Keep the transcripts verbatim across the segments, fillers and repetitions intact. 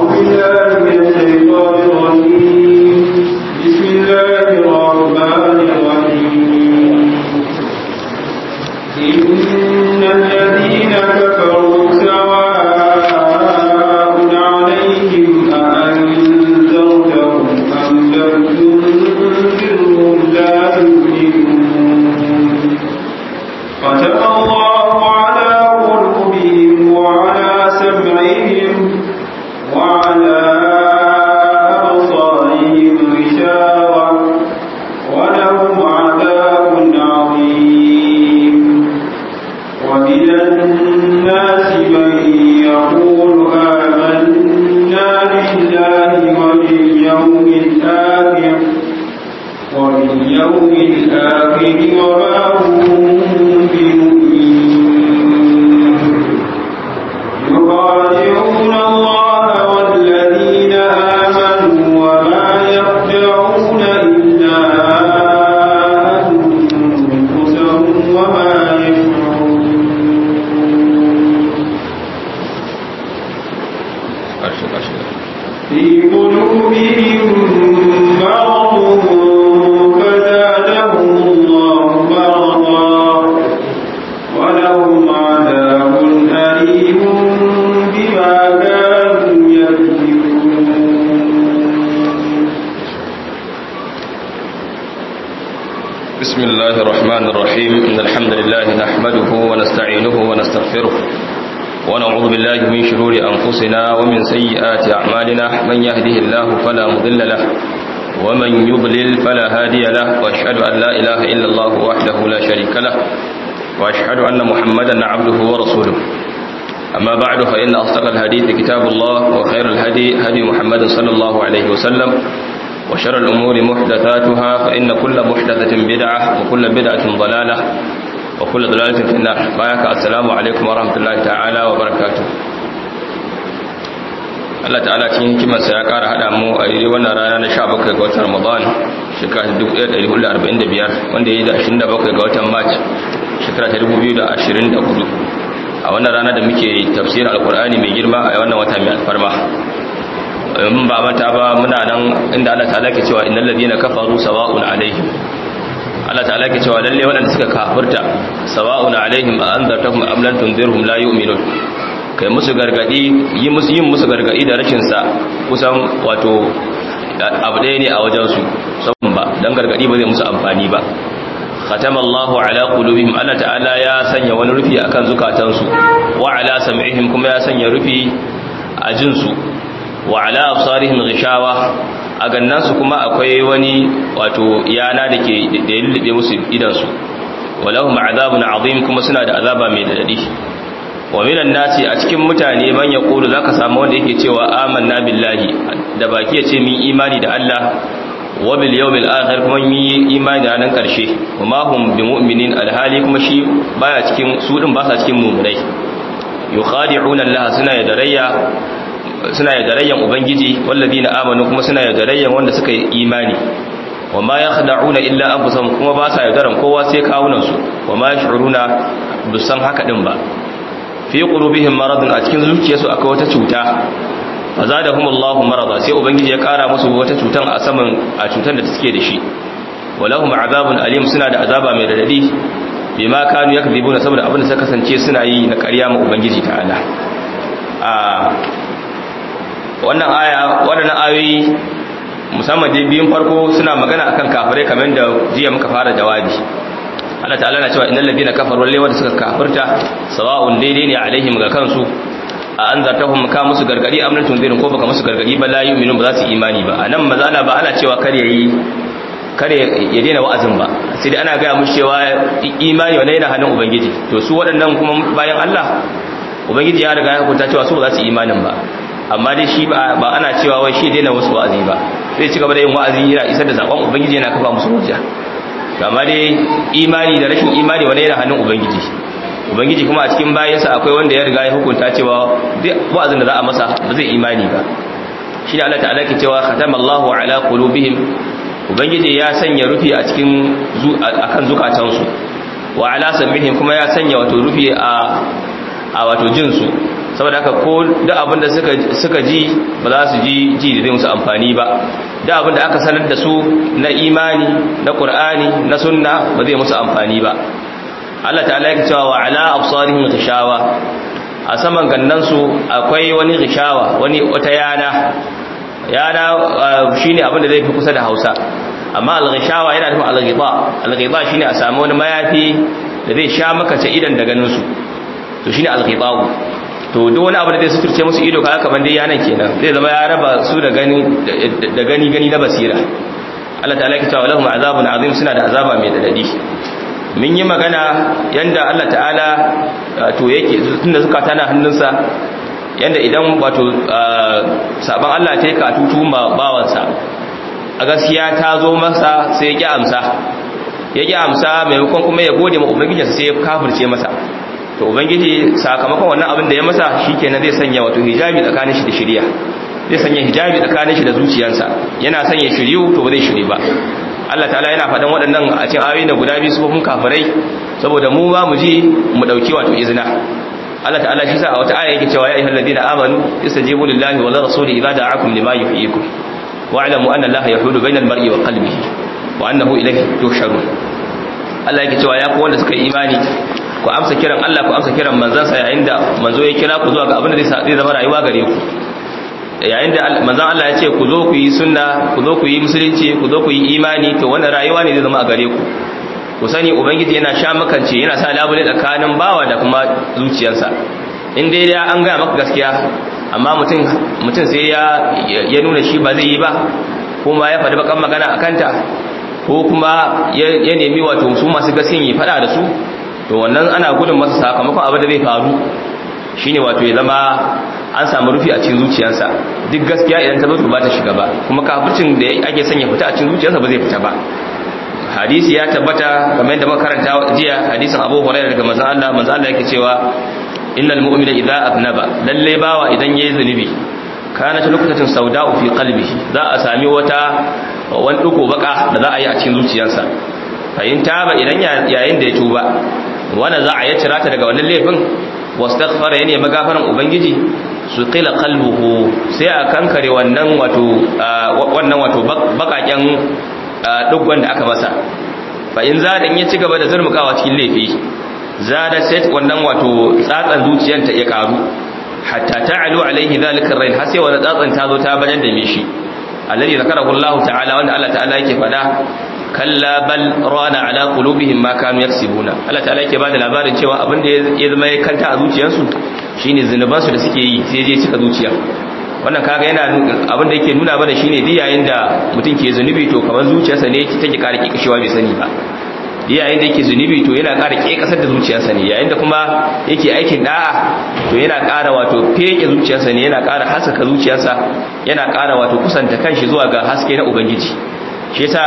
ومن سيئات أعمالنا من يهده الله فلا مضل له ومن يضلل فلا هادي له وأشهد أن لا إله إلا الله وحده لا شريك له وأشهد أن محمدا عبده ورسوله أما بعد فإن أصدق الحديث كتاب الله وخير الهدي هدي محمد صلى الله عليه وسلم وشر الأمور محدثاتها فإن كل محدثة بدعة وكل بدعة ضلالة وكل ضلالة في النار. السلام عليكم ورحمة الله تعالى وبركاته. Allah ta'ala cikin hikimarsa ya ƙara haɗa mu a yi wannan rana na sha bakwai ga watan Ramadan shekara dubu ɗaya da ɗari hudu da arba'in da biyar wanda ya yi da ashirin da bakwai ga watan Mac shekara ta dubu biyu da ashirin da hudu a wannan rana da muke tafsirin alkur'ani mai girma a wannan wata mai alfarma. Mun ba mata ba muna nan inda Allah ta'ala ke cewa innal ladina kafaru sawa'un alaihim. Allah ta'ala ke cewa lalle waɗanda suka kafirta sawa'un alaihim a anzartahum am lam tunzirhum la yu'minun. Kai musu gargadi yi musu yin musu gargadi da rashin sa kusan wato abu ɗaya ne a wajen su saboda ba dan gargadi ba zai musu amfani ba. khatamallahu ala qulubihim, Allah ta'ala ya sanya wani rufi akan zukatansu, wa ala sam'ihim kuma ya sanya rufi a jinsu, wa ala absarihim ghishawa, a gannansu kuma akwai wani wato yana da ke da lullube musu idansu, walahum azabun azim kuma suna da azaba mai dadi. Wa minan nasi, a cikin mutane man yaqulu zaka samu wanda yake cewa amanna billahi, da baki ya ce min imani da Allah, wa bil yawmil akhir kuma min imani da nan karshe, kuma hum bi mu'minin, alhali kuma shi baya cikin su din ba sa cikin mu'minai. Yukhadi'una Allah, suna yadarayya suna yadarayyan ubangiji, walladina amanu kuma suna yadarayyan wanda suka yi imani. Wa ma yakhda'una illa anfusahum, kuma ba sa yadaran kowa sai kawunan su, wa ma yash'uruna bisan haka din ba. Fi qulubihim maradun, a cikin zuciyarsu akwai wata cuta, fazadahumullahu marada, sai ubangiji ya kara musu wata cutan a saman a cutan da suke da shi. Walahum azabun alim, suna da azaba mai radadi bima kanu yakdhibuna, saboda abin da suka kasance suna yi na ƙarya ma ubangiji ta'ala. A wannan aya wadannan ayoyi musamman dai biyun farko suna magana akan kafirai kamar da jiya muka fara jawabi. Allah ta'ala na cewa innal ladina kafaru lalle wanda suka kafirta sawa'un daidai ne alaihim ga kansu, a anzartahum ka musu gargadi amnan tunzirin ko baka musu gargadi ba la yu'minun, ba za su imani ba. Anan mazala ba ana cewa kare yayi kare ya daina wa'azin ba, sai dai ana ga musu cewa imani wannan yana hannun ubangiji. To su waɗannan kuma bayan Allah ubangiji ya riga ya hukunta cewa su ba za su imanin ba, amma dai shi ba ana cewa wai shi daina wasu wa'azi ba, sai ci gaba da yin wa'azi yana isar da zakon ubangiji, yana kafa musu hujja. Amma dai imani da rashin imani wani yana hannun ubangiji. Ubangiji kuma a cikin bayansa akwai wanda ya riga ya hukunta cewa wa'azin da za a masa ba zai imani ba. Shi ne Allah ta'ala ke cewa khatamallahu ala qulubihim, ubangiji ya sanya rufi a cikin akan zukatansu, wa ala sam'ihim kuma ya sanya wato rufi a a wato jinsu, saboda haka ko duk abin da suka suka ji ba za su ji ji da zai musu amfani ba, duk abin da aka sanar da su na imani na Qur'ani na sunna ba zai musu amfani ba. Allah ta'ala yake cewa wa ala absarihim ghishawa, a saman gannan su akwai wani ghishawa, wani wata yana yana shine abin da zai fi kusa da Hausa, amma al-ghishawa yana nufin al-ghita. Al-ghita shine a samu wani mayafi da zai sha maka ta idan da ganin su, to shine al-ghita. To duk wani abu da zai suturce musu ido kaga kaman dai yanan kenan, zai zama ya raba su da gani da gani gani na basira. Allah ta'ala ya ce wa lahum azabun azim, suna da azaba mai dadadi. Mun yi magana yanda Allah ta'ala to yake tunda zakata na hannunsa, yanda idan wato saban Allah ta yi ka tutu ma bawansa, a gaskiya ta zo masa sai ya ki amsa ya ki amsa maimakon kuma ya gode ma ubangijinsa sai ya kafirce masa. To ubangiji sakamakon wannan abin da ya masa shikenan zai sanya wato hijabi tsakanin shi da shiriya, zai sanya hijabi tsakanin shi da zuciyarsa, yana sanya shiriyu to ba zai shiri ba. Allah ta'ala yana faɗan waɗannan a cikin ayoyi na guda biyu sufofin kafirai saboda mu ba mu ji mu dauki wato izina. Allah ta'ala shi sa a wata aya yake cewa ya ayyuhal ladina amanu istajibu lillahi wal rasuli idza da'akum lima yuhyikum wa'lamu anna Allaha yahulu bainal mar'i wa qalbihi wa annahu ilayhi tuhsharun. Allah yake cewa ya ku wanda suka yi imani, ku amsa kiran Allah, ku amsa kiran manzansa yayin da manzo ya kira ku zuwa ga abin da zai zama rayuwa gare ku. Yayin da manzon Allah ya ce ku zo ku yi sunna, ku zo ku yi musulunci, ku zo ku yi imani, to wannan rayuwa ne zai zama a gare ku. Ku sani ubangiji yana sha makance, yana sa labule tsakanin bawa da kuma zuciyarsa. In dai da an ga maka gaskiya amma mutum mutum sai ya ya nuna shi ba zai yi ba, kuma ya faɗi bakan magana akan ta, ko kuma ya nemi wato su masu gaskiya yi faɗa da su, to wannan ana gudun masa sakamakon abin da zai faru shine wato ya zama an samu rufi a cikin zuciyarsa. Duk gaskiya idan ta zo ba ta shiga ba, kuma kafircin da ake sanya fita a cikin zuciyarsa ba zai fita ba. Hadisi ya tabbata kamar yadda muka karanta jiya, hadisin Abu Hurairah daga manzon Allah, manzon Allah yake cewa innal mu'mina idza aznaba, lalle bawa idan yayi zunubi, kana ta lokacin sauda'u fi qalbihi, za a sami wata wani duko baka da za a yi a cikin zuciyarsa. fa in taba idan yayin da ya tuba, wanda za a yi cirata daga wannan laifin, wastaghfara yana magafaran ubangiji, su qila qalbuhu, sai a kankare wannan wato wannan wato bakaken dugwan da aka masa. Fa in zada in ya ci gaba da zurmukawa cikin laifi, zada sai wannan wato tsatsan zuciyar ta ya karu, hatta ta'alu alaihi zalika ar-rayn, har sai wannan tsatsan ta zo ta bayan da me shi, alladhi zakarahu Allah ta'ala, wanda Allah ta'ala yake fada kalla bal rana ala qulubihim ma kanu yaksibuna. Allah ta'ala yake bada labarin cewa abin da ya zama ya kanta a zuciyarsu shine zinubansu da suke yi sai je cika zuciya. Wannan kaga yana abin da yake nuna mana shine duk yayin da mutum ke zunubi to kamar zuciyarsa ne take ƙara kikishewa bai sani ba. Duk yayin da yake zunubi to yana ƙara kekasar da zuciyarsa ne, yayin da kuma yake aikin da'a to yana ƙara wato feke zuciyarsa ne, yana ƙara haskaka zuciyarsa, yana ƙara wato kusanta kanshi zuwa ga haske na ubangiji. Shi yasa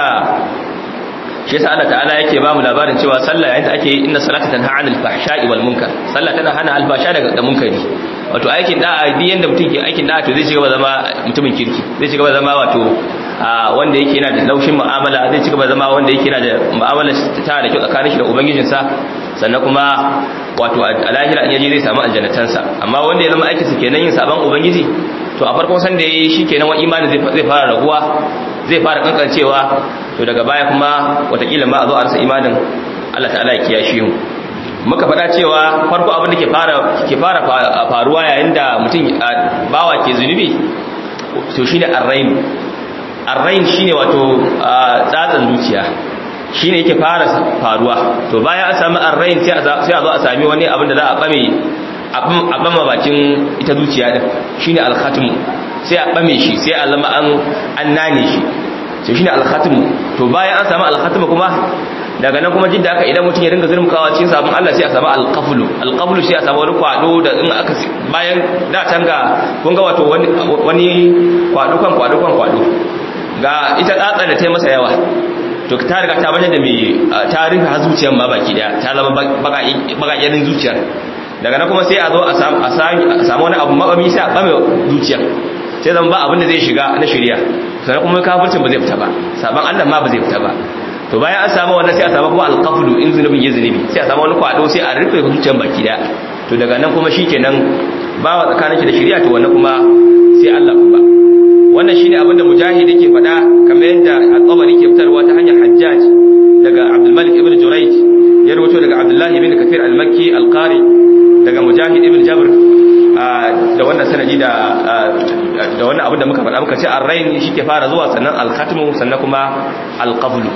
shi yasa Allah ta'ala yake ba mu labarin cewa sallah yayin da ake yi, inna salata tanha 'anil fahsha'i wal munkar, sallah tana hana albasha daga da munkari. Wato aikin da'a duk yanda mutum ke aikin da'a to zai shiga zama mutumin kirki, zai shiga zama wato wanda yake yana da laushin mu'amala, zai shiga zama wanda yake yana da mu'amala ta da kyau tsakanin shi da ubangijinsa, sannan kuma wato a lahira in yaje zai samu aljannatansa. Amma wanda ya zama aikin sa kenan yin saban ubangiji, to a farkon san da yayi shikenan wa imani zai fara raguwa, zai fara kankancewa, to daga baya kuma watakila ma a zo a rasa imanin. Allah ta'ala ya kiyashe mu. Muka faɗa cewa farko abin da ke fara ke fara faruwa yayin da mutum bawa ke zunubi to shine arrain. Arrain shine wato tsatsan zuciya, shine yake fara faruwa. To bayan an samu arrain sai a zo a sami wani abin da za a bame a bama bakin ita zuciya din, shine al-khatm, sai a bame shi, sai a zama an an nane shi, sai shine al-khatm. To bayan an samu al-khatm kuma daga nan kuma jidda aka idan mutum ya dinga zurmukawa cikin sabon Allah sai a samu al-qaflu. Al-qaflu sai a samu wani kwado da in aka bayan da tanga kun ga wato wani wani kwado kan kwado kan kwado ga ita tsatsa da ta masa yawa, to ta riga ta bayyana da mai tarihi har zuciyar ma baki daya ta zama bakaƙenin zuciyar. Daga nan kuma sai a zo a samu wani abu makami sai a ɓame zuciyar, sai zama ba abin da zai shiga na shirya, sannan kuma kafircin ba zai fita ba, saban Allah ma ba zai fita ba. To bayan an samu wannan sai a samu kuma alqaflu, in zunubin ya zunubi sai a samu wani kwado sai a rufe zuciyar baki daya, to daga nan kuma shikenan bawa tsakanin shi da shari'a to wannan kuma sai Allah kuma wannan shine abin da mujahid yake faɗa kamar yadda al-Tabari ke fitarwa ta hanyar Hajjaj daga Abdul Malik ibn Jurayj ya rawaito daga Abdullah ibn Kathir al-Makki al-Qari daga Mujahid ibn Jabr da wannan sanadi da da wannan abin da muka faɗa muka ce ar-rayn shike fara zuwa sannan al-khatmu sannan kuma al-qablu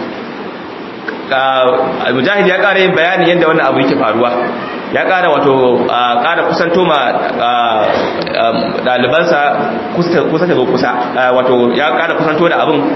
Mujahid ya ƙara yin bayani yadda wannan abu yake faruwa ya ƙara wato ƙara kusanto ma ɗalibansa kusa da kusa wato ya ƙara kusanto da abin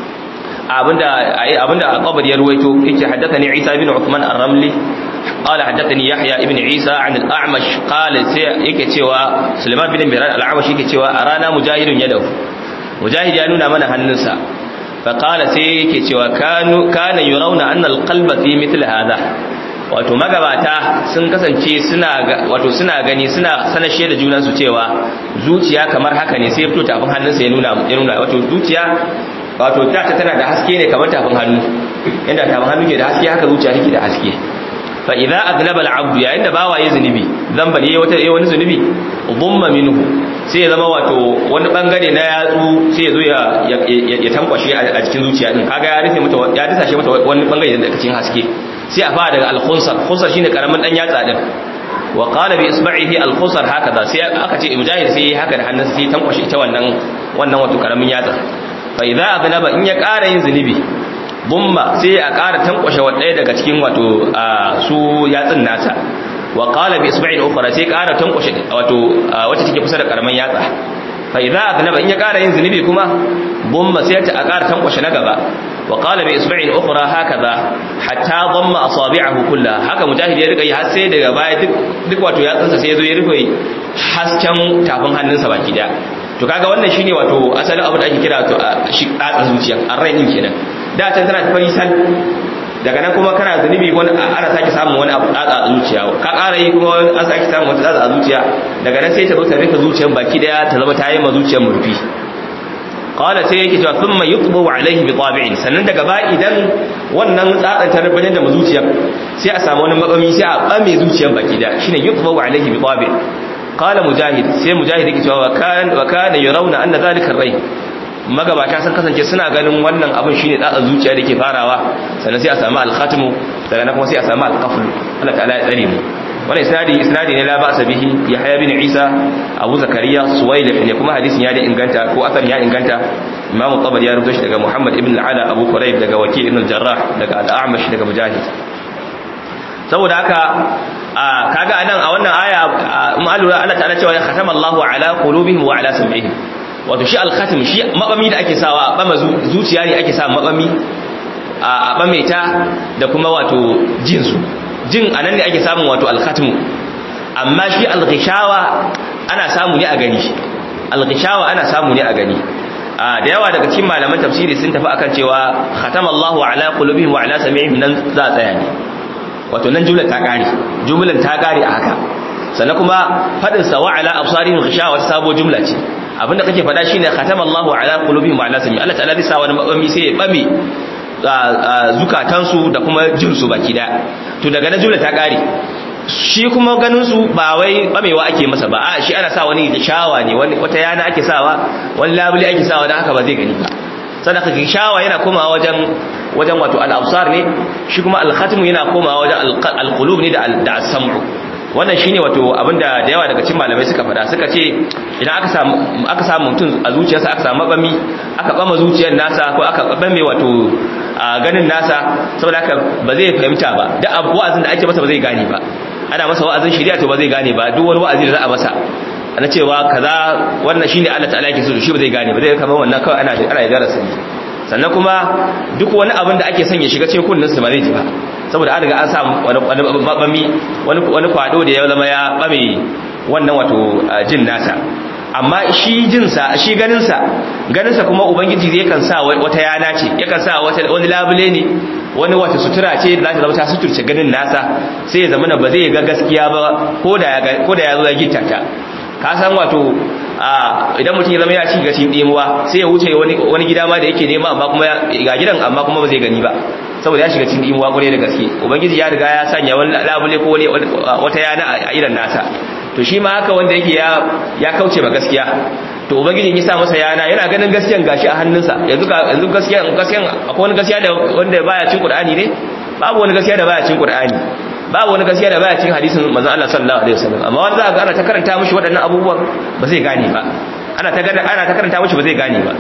abinda abinda al-Qabri ya ruwaito yake haddathani Isa ibn Uthman ar-Ramli qala haddathani Yahya ibn Isa an al-A'mash qala sai yake cewa Sulaiman bin Miran al-A'mash yake cewa arana mujahidun yadahu mujahid ya nuna mana hannunsa fa qala sai yake cewa kanu kana yurawna anna al-qalba fi mithl hadha wato magabata sun kasance suna wato suna gani suna sanashe da junan su cewa zuciya kamar haka ne sai ya fito tafin hannunsa ya nuna ya nuna wato zuciya wato ta tana da haske ne kamar tafin hannu inda tafin hannu ke da haske haka zuciya take da haske fa idza aznaba al-abd yayin da bawa ya zunubi zamban yayi wata yayi wani zunubi dhumma minhu sai ya zama wato wani bangare na yatsu sai ya zo ya ya tankwashe a cikin zuciya din kaga ya rufe mata ya dasashe mata wani bangare da cikin haske sai a fara daga al-khunsar khunsar shine karamin dan yatsa din wa qala bi isba'ihi al-khunsar hakaza sai aka ce mujahid sai haka da hannunsa sai tankwashe ita wannan wannan wato karamin yatsa fa idza aznaba in ya ƙara yin zunubi bumma sai a ƙara tankwashe wadaya daga cikin wato su yatsin nasa wa qala bi isba'in ukhra sai ƙara tankwashe wato wacce take kusa da karaman yatsa fa idza aznaba in ya ƙara yin zunubi kuma bumma sai ta ƙara tankwashe na gaba wa qala bi isba'in ukhra hakaza hatta dhamma asabi'ahu kullaha haka mujahid ya rika yi har sai daga baya duk duk wato yatsinsa sai ya zo ya rufe hasken tafin hannunsa baki daya to kaga wannan shine wato asalin abu da ake kira to shi tsatsa zuciya arrai din kenan da ta tana fari sal daga nan kuma kana zunubi wani ana sake samun wani abu tsatsa zuciya ka ƙara yi kuma an sake samun wata tsatsa zuciya daga nan sai ta zo ta rufe zuciyar baki daya ta zama ta yi ma zuciyar murfi qala sai yake cewa thumma yutbu alayhi bi tabi'in sannan daga ba idan wannan tsatsan ta rufe da zuciyar sai a samu wani mabami sai a bame zuciyar baki daya shine yutbu alayhi bi tabi'in qala mujahid sai mujahid yake cewa kan wa kana yarawna anna zalika ar-ray magabata sun kasance suna ganin wannan abin shine tsatsa zuciya dake farawa sannan sai a samu al-khatmu daga nan kuma sai a samu al-qafl Allah ta'ala ya tsare mu wannan isnadi isnadi ne la ba'sa bihi Yahya bin Isa Abu Zakariya Suwayd ne kuma hadisin ya da inganta ko asar ya inganta Imam Tabari ya rubuta shi daga Muhammad ibn al-Ala Abu Qurayb daga Waki' ibn al-Jarrah daga al-A'mash daga Mujahid saboda haka kaga anan a wannan aya ma'alura Allah ta'ala cewa ya khatama Allahu ala qulubihim wa ala sam'ihim wato shi al-khatim shi mabami da ake sawa bama zuciya ne ake sa mabami a bame ta da kuma wato jin su jin anan ne ake samun wato al-khatim amma shi al-ghishawa ana samu ne a gani al-ghishawa ana samu ne a gani da yawa daga cikin malaman tafsiri sun tafi akan cewa khatama Allahu ala qulubihim wa ala sam'ihim nan za tsaya ne wato nan jumlar ta kare jumlar ta kare a haka sannan kuma fadin sa wa ala absarihim ghishawa sabo jumla ce abinda kake fada shine khatama Allahu ala qulubihim wa ala sam'ihim Allah ta'ala zai sa wani mabami sai ya bame zukatansu da kuma jinsu baki daya to daga nan jumla ta kare shi kuma ganin su ba wai bamewa ake masa ba a shi ana sa wani shawa ne wani wata yana ake sawa wani labuli ake sawa dan haka ba zai gani ba sadaka shawa yana komawa wajen wajen wato al-absar ne shi kuma al-khatmu yana komawa wajen al-qulub ne da al-sam'u wannan shine wato abinda da yawa daga cikin malamai suka fada suka ce idan aka samu aka samu mutum a zuciyarsa aka samu mabami aka bama zuciyar nasa ko aka bame wato ganin nasa saboda haka ba zai fahimta ba da abu wa'azin da ake masa ba zai gane ba ana masa wa'azin shari'a to ba zai gane ba duk wani wa'azi da za a masa ana cewa kaza wannan shine Allah ta'ala yake so shi ba zai gane ba zai kama wannan kawai ana ana da darasi sannan kuma duk wani abin da ake son ya shiga cikin kunnin su ba zai ji ba saboda an riga an samu wani wani wani wani kwado da ya zama ya bame wannan wato jin nasa amma shi jinsa shi ganinsa ganinsa kuma ubangiji zai kan sa wata yana ce yakan sa wata wani labule ne wani wata sutura ce da za ta zama ta suturce ganin nasa sai ya zama ba zai ga gaskiya ba ko da ya ko da ya zo ya gitta ta ka san wato idan mutum ya zama ya ci gashin demuwa sai ya wuce wani wani gida ma da yake nema amma kuma ga gidan amma kuma ba zai gani ba saboda ya shiga cikin imuwa kwarai da gaske ubangiji ya riga ya sanya wani labule ko wani wata yana a idan nasa to shi ma haka wanda yake ya ya kauce ma gaskiya to ubangiji ya sa masa yana yana ganin gaskiyan gashi a hannunsa yanzu yanzu gaskiyan gaskiyan akwai wani gaskiya da wanda baya cikin Qur'ani ne babu wani gaskiya da baya cikin Qur'ani babu wani gaskiya da baya cikin hadisin manzon Allah sallallahu alaihi wasallam amma wanda za ga ana ta karanta mishi waɗannan abubuwan ba zai gane ba ana ta ana ta karanta mishi ba zai gane ba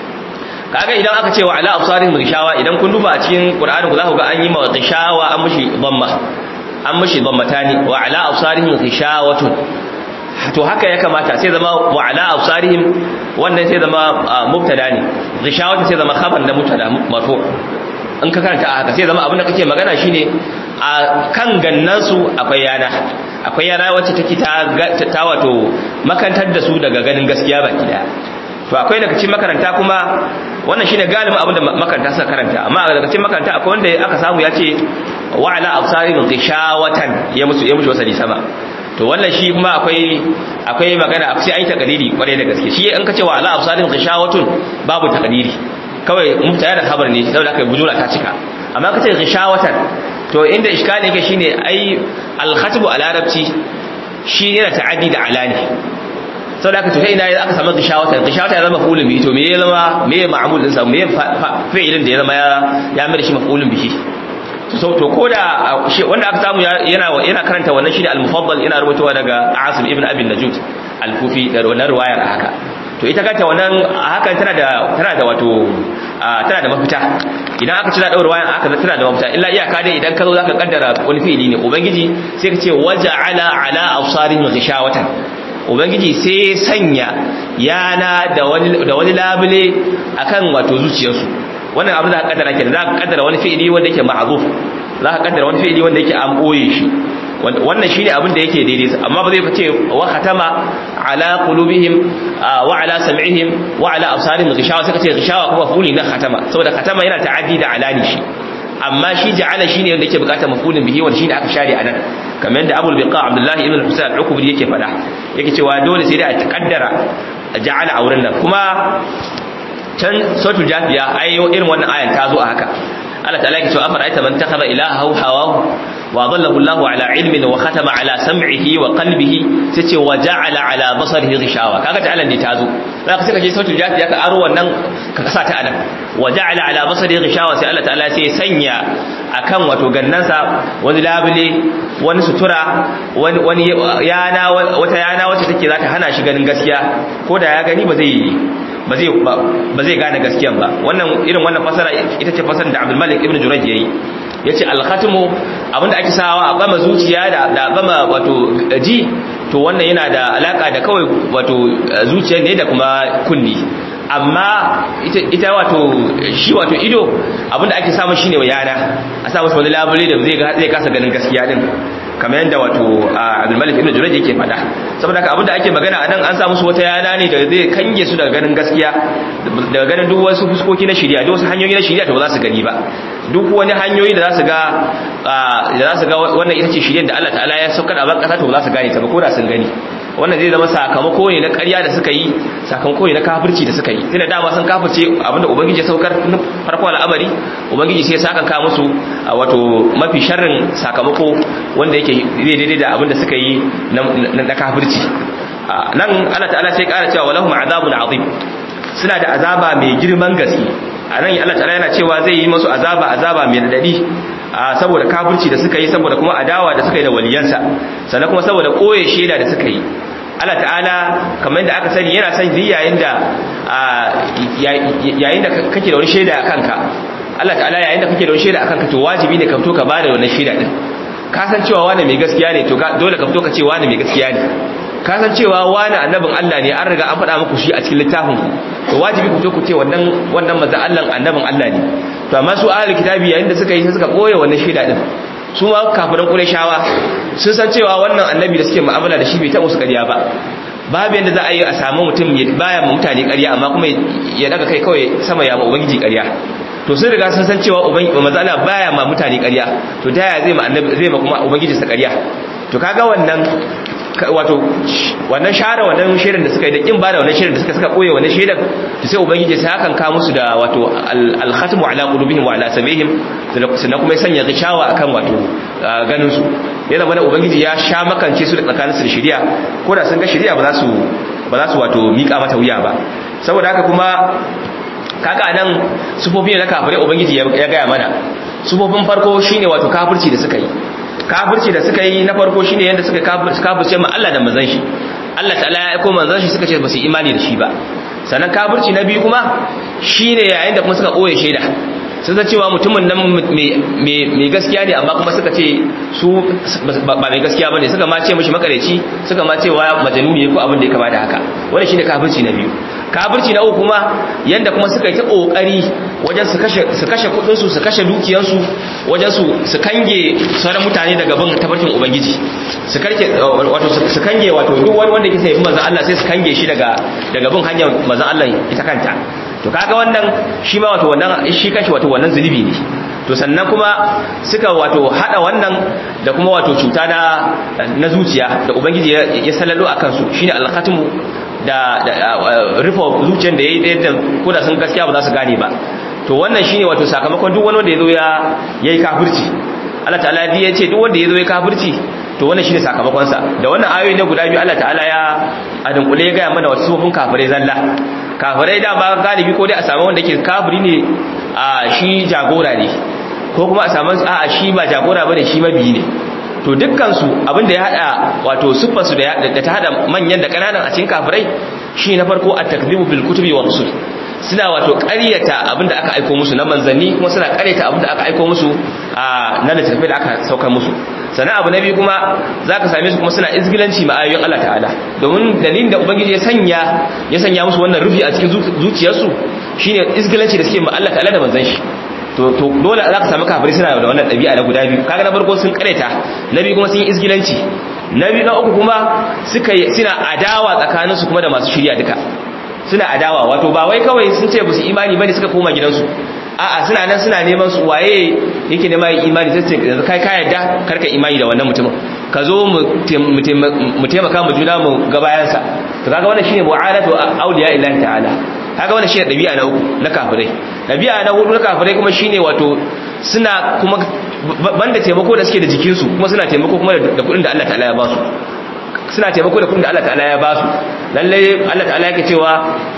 kaga idan aka ce wa ala absarihim ghishawa idan kun duba a cikin Qur'ani ku za ku ga an yi ma ghishawa an mishi dhamma an mishi dhammatani wa ala absarihim ghishawatun to haka ya kamata sai zama wa ala absarihim wannan sai zama mubtada ne ghishawatun sai zama khabar na mubtada marfu in ka karanta haka sai zama abin da kake magana shine a kan gannansu akwai yana akwai yana wacce take ta ta wato makantar da su daga ganin gaskiya baki daya to akwai daga cikin makaranta kuma wannan shine galibin abin da makaranta suka karanta amma daga cikin makaranta akwai wanda aka samu ya ce wa ala absarihim ghishawatan ya musu ya musu wasali sama to wannan shi kuma akwai akwai magana sai ai takdiri kware da gaske shi in ka ce wa ala absarihim ghishawatun babu takdiri kawai mubtada da khabar ne saboda kai bujura ta cika amma ka ce ghishawatan to inda iskali yake shine ai al-khatbu al arabci shi ne da ta'addi da alani saboda ka to sai ina aka samu gishawata gishawata ya zama maf'ulun bihi to me ya zama me ma'mul din sa me fi'ilin da ya zama ya mai da shi maf'ulun bihi to to koda wanda aka samu yana yana karanta wannan shi da al-mufaddal yana rubutawa daga Asim ibn Abi Najud al-Kufi da wannan riwayar haka to ita kanta wannan hakan tana da tana da wato tana da mafita idan aka ci da daura wayan aka tana da mafita illa iyaka dai idan ka zo zaka kaddara wani fi'ili ne ubangiji sai ka ce waja'ala ala absarihim ghishawatan ubangiji sai sanya yana da wani da wani labule akan wato zuciyarsu wannan abin da ka kaddara kenan za ka kaddara wani fi'ili wanda yake ma'zuf za ka kaddara wani fi'ili wanda yake an boye shi wannan shine abin da yake daidai amma ba zai fice wa khatama ala qulubihim wa ala sam'ihim wa ala absarihim ghishawa sai ka ce ghishawa kuma fuli na khatama saboda khatama yana ta'addi da alani shi amma shi ja'ala shine wanda yake bukatar mafulin bihi wanda shine aka share anan kamar yadda Abu al-Biqa Abdullah ibn al-Husayn al-Ukbri yake fada yake cewa dole sai da a kaddara ja'ala a wurin nan kuma can suratul jafiya ai irin wannan ayan ta zo a haka Allah ta'ala yake cewa afara'aita man takhadha ilahahu hawahu wa adallahu Allahu ala ilmin wa khatama ala sam'ihi wa qalbihi sace wa ja'ala ala basarihi ghishawa kaga ta'ala ne tazo zaka sai kaje sautul jafiya ka aro wannan ka kasa ta anan wa ja'ala ala basarihi ghishawa sai Allah ta'ala sai sanya akan wato gannansa wani labule wani sutura wani wani yana wata yana wacce take zata hana shi ganin gaskiya ko da ya gani ba zai ba zai ba zai gane gaskiyan ba wannan irin wannan fasara ita ce fasarar da Abdul Malik ibn Jurayj yayi yace al-khatmu abinda ake sawa a bama zuciya da da bama wato ji to wannan yana da alaka da kawai wato zuciya ne da kuma kunni amma ita ita wato shi wato ido abinda ake samu shine yana a sa masa wani labule da zai zai kasa ganin gaskiya din kamar yadda wato Abdul Malik ibn Jurayj yake fada saboda haka abinda ake magana anan an sa musu wata yana ne da zai kange su daga ganin gaskiya daga ganin duk wasu fuskoki na shari'a duk wasu hanyoyi na shari'a to ba za su gani ba duk wani hanyoyi da za su ga da za su ga wannan ita ce shari'ar da Allah ta'ala ya saukar a ban kasa to ba za su gane ta ba ko da sun gani wannan zai zama sakamako ne na ƙarya da suka yi sakamako ne na kafirci da suka yi tunda dama sun kafirce abinda ubangiji ya saukar na farko al'amari ubangiji sai ya saka ka musu wato mafi sharrin sakamako wanda yake daidai da abinda suka yi na kafirci nan Allah ta'ala sai ƙara cewa walahum azabun azim suna da azaba mai girman gaske a nan Allah ta'ala yana cewa zai yi musu azaba azaba mai dadadi saboda kafirci da suka yi saboda kuma adawa da suka yi da waliyansa sannan kuma saboda koye sheda da suka yi Allah ta'ala kamar yadda aka sani yana son yayin da yayin da kake da wani sheda a kanka Allah ta'ala yayin da kake da wani sheda a kanka to wajibi ne ka fito ka bada wannan sheda din ka san cewa wani mai gaskiya ne to dole ka fito ka ce wani mai gaskiya ne ka san cewa wani annabin Allah ne an riga an faɗa muku shi a cikin littafin ku to wajibi ku fito ku ce wannan wannan manzo Allah annabin Allah ne to amma su ahlul kitabi yayin da suka yi sai suka boye wannan sheda din su ma kafiran Qurayshawa sun san cewa wannan annabi da suke mu'amala da shi bai taɓa su ƙarya ba babu yanda za a yi a samu mutum baya ma mutane ƙarya amma kuma ya daga kai kawai sama ya ma ubangiji ƙarya to sun riga sun san cewa ubangiji manzo Allah baya ma mutane ƙarya to ta yaya zai ma annabi zai ma kuma ubangiji sa ƙarya to kaga wannan wato wannan share wannan shaidan da suka yi da kin bada wannan shaidan da suka suka koye wannan shaidan to sai ubangiji sai hakan ka musu da wato al-khatmu ala qulubihim wa ala samihim sannan kuma ya sanya gishawa akan wato ganin su yana bana ubangiji ya sha makance su da tsakanin su da shari'a ko da sun ga shari'a ba za su ba za su wato mika mata wuya ba saboda haka kuma kaga nan sufofi na kafirai ubangiji ya gaya mana sufofin farko shine wato kafirci da suka yi kafirci da suka yi na farko shine yanda suka kafirce ma Allah da manzon shi Allah ta'ala ya aika manzon shi suka ce ba su imani da shi ba sannan kafirci na biyu kuma shine yayin da kuma suka koye shaida sun san cewa mutumin nan mai gaskiya ne amma kuma suka ce su ba mai gaskiya bane suka ma ce mishi makareci suka ma cewa majanuni ne ko abin da ya kama da haka wannan shine kafirci na biyu kafirci na uku kuma yanda kuma suka yi ta kokari wajen su kashe su kashe kudin su su kashe dukiyan su wajen su su kange sauran mutane daga bin tafarkin ubangiji su karke wato su kange wato duk wani wanda yake sai manzon Allah sai su kange shi daga daga bin hanyar manzon Allah ita kanta to kaga wannan shi ma wato wannan shi kashi wato wannan zulubi ne to sannan kuma suka wato hada wannan da kuma wato cuta na na zuciya da ubangiji ya sallalo akan su shine al-khatmu da rufe zuciyar da yayi da koda sun gaskiya ba za su gane ba to wannan shine wato sakamakon duk wani wanda yazo ya yayi kafirci Allah ta'ala ya ce duk wanda yazo ya kafirci to wannan shine sakamakon sa da wannan ayoyi ne guda biyu Allah ta'ala ya adunkule ya ga mana wasu sufofin kafirai zalla kafirai da ba galibi ko dai a samu wanda ke kafiri ne a shi jagora ne ko kuma a samu a shi ba jagora bane shi mabiyi ne to dukkan su abinda ya hada wato sufar su da ta hada manyan da kananan a cikin kafirai shi na farko at-takdhibu bil kutubi wa rusul suna wato ƙaryata abinda aka aika musu na manzanni kuma suna ƙaryata abinda aka aika musu na littattafai da aka saukar musu sannan abu na biyu kuma zaka same su kuma suna izgilanci ma ayoyin Allah ta'ala domin dalilin da ubangiji ya sanya ya sanya musu wannan rufi a cikin zuciyarsu shine izgilanci da suke ma Allah ta'ala da manzon shi to to dole za ka samu kafirai suna da wannan ɗabi'a na guda biyu kaga na farko sun ƙaryata na biyu kuma sun yi izgilanci na biyu na uku kuma suka suna adawa tsakaninsu kuma da masu shirya duka suna adawa wato ba wai kawai sun ce musu imani bane suka koma gidansu a'a suna nan suna neman su waye yake neman imani sai yanzu kai ka yarda karka imani da wannan mutumin ka zo mu taimaka mu juna mu ga bayan sa to kaga wannan shine mu'alatu awliya illahi ta'ala kaga wannan shine dabi'a na uku na kafirai dabi'a na hudu na kafirai kuma shine wato suna kuma banda taimako da suke da jikin su kuma suna taimako kuma da kudin da Allah ta'ala ya ba su suna taimako da kudin da Allah ta'ala ya ba su lalle Allah ta'ala yake cewa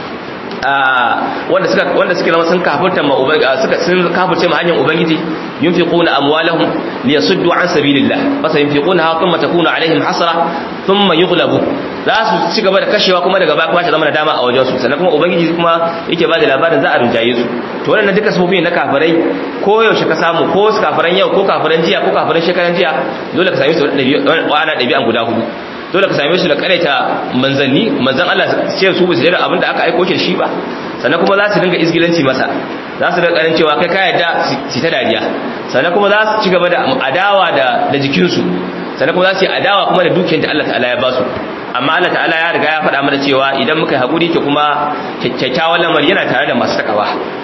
wanda suka wanda suke zama sun kafirta ma ubangiji suka sun kafirce ma hanyar ubangiji yunfiquna amwalahum liyasuddu an sabilillah fasa yunfiquna thumma takunu alaihim hasra thumma yughlabu za su ci gaba da kashewa kuma daga baya kuma ta zama da dama a wajen su sannan kuma ubangiji kuma yake ba da labarin za a rinjaye su to wannan duka sufofi na kafirai ko yaushe ka samu ko su kafiran yau ko kafiran jiya ko kafiran shekaran jiya dole ka same su wannan dabi'an guda hudu dole ka same su da karaita manzanni manzan Allah ce su bisu da abinda aka aiko shi da shi ba sannan kuma za su dinga izgilanci masa za su dinga karin cewa kai ka yadda su ta dariya sannan kuma za su ci gaba da adawa da da jikinsu sannan kuma za su yi adawa kuma da dukiyar da Allah ta'ala ya ba su amma Allah ta'ala ya riga ya faɗa mana cewa idan muka yi haƙuri ke kuma kyakkyawan lamari yana tare da masu takawa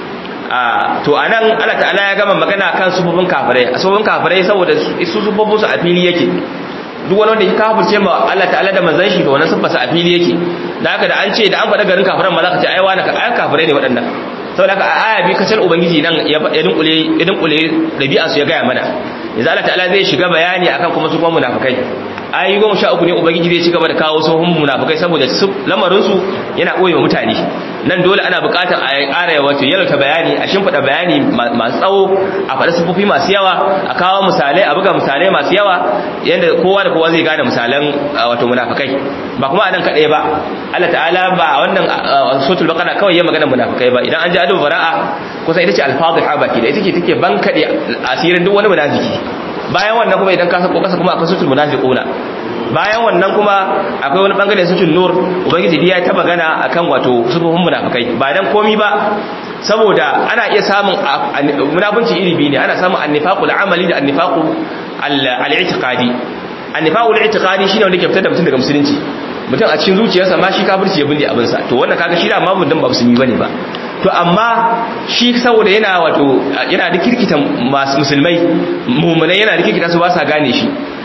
a to anan Allah ta'ala ya gama magana kan sufufin kafirai a sufufin kafirai saboda su sufufin su a fili yake duk wani wanda ya kafirce ma Allah ta'ala da manzon shi to wannan sifarsa a fili yake da haka da an ce da an faɗa garin kafiran ma za ka ce ai wani ai kafirai ne waɗannan saboda haka a aya bi kacal ubangiji nan ya dinkule ya dinkule dabi'a su ya gaya mana yanzu Allah ta'ala zai shiga bayani akan kuma su kuma munafikai ayi goma sha uku ne ubangiji zai ci gaba da kawo sohun munafikai saboda lamarin su yana koyewa mutane nan dole ana buƙatar a ƙara wato yalta bayani a shimfida bayani masu tsawo a faɗa sufufi masu yawa a kawo misalai a buga misalai masu yawa yanda kowa da kowa zai gane misalan wato munafikai ba kuma anan kaɗai ba Allah ta'ala ba wannan suratul baqara kawai ya magana munafikai ba idan an ji adu bara'a kusa ita ce al-fadhiha baki da ita ce take bankade asirin duk wani munafiki bayan wannan kuma idan ka sako kasa kuma akwai suratul munafiquna bayan wannan kuma akwai wani bangare suratul nur ubangiji ya ta magana akan wato sufufin munafikai ba dan komi ba saboda ana iya samun munafunci iri biyu ne ana samun annifaqul amali da annifaqu al-i'tiqadi annifaqul i'tiqadi shine wanda ke fitar da mutum daga musulunci mutum a cikin zuciyarsa ma shi kafirci ya binde abin sa to wannan kaga shi da ma mun dan ba musulmi bane ba to amma shi saboda yana wato yana da kirkitan masu musulmai mu'minai yana da kirkita su ba sa gane shi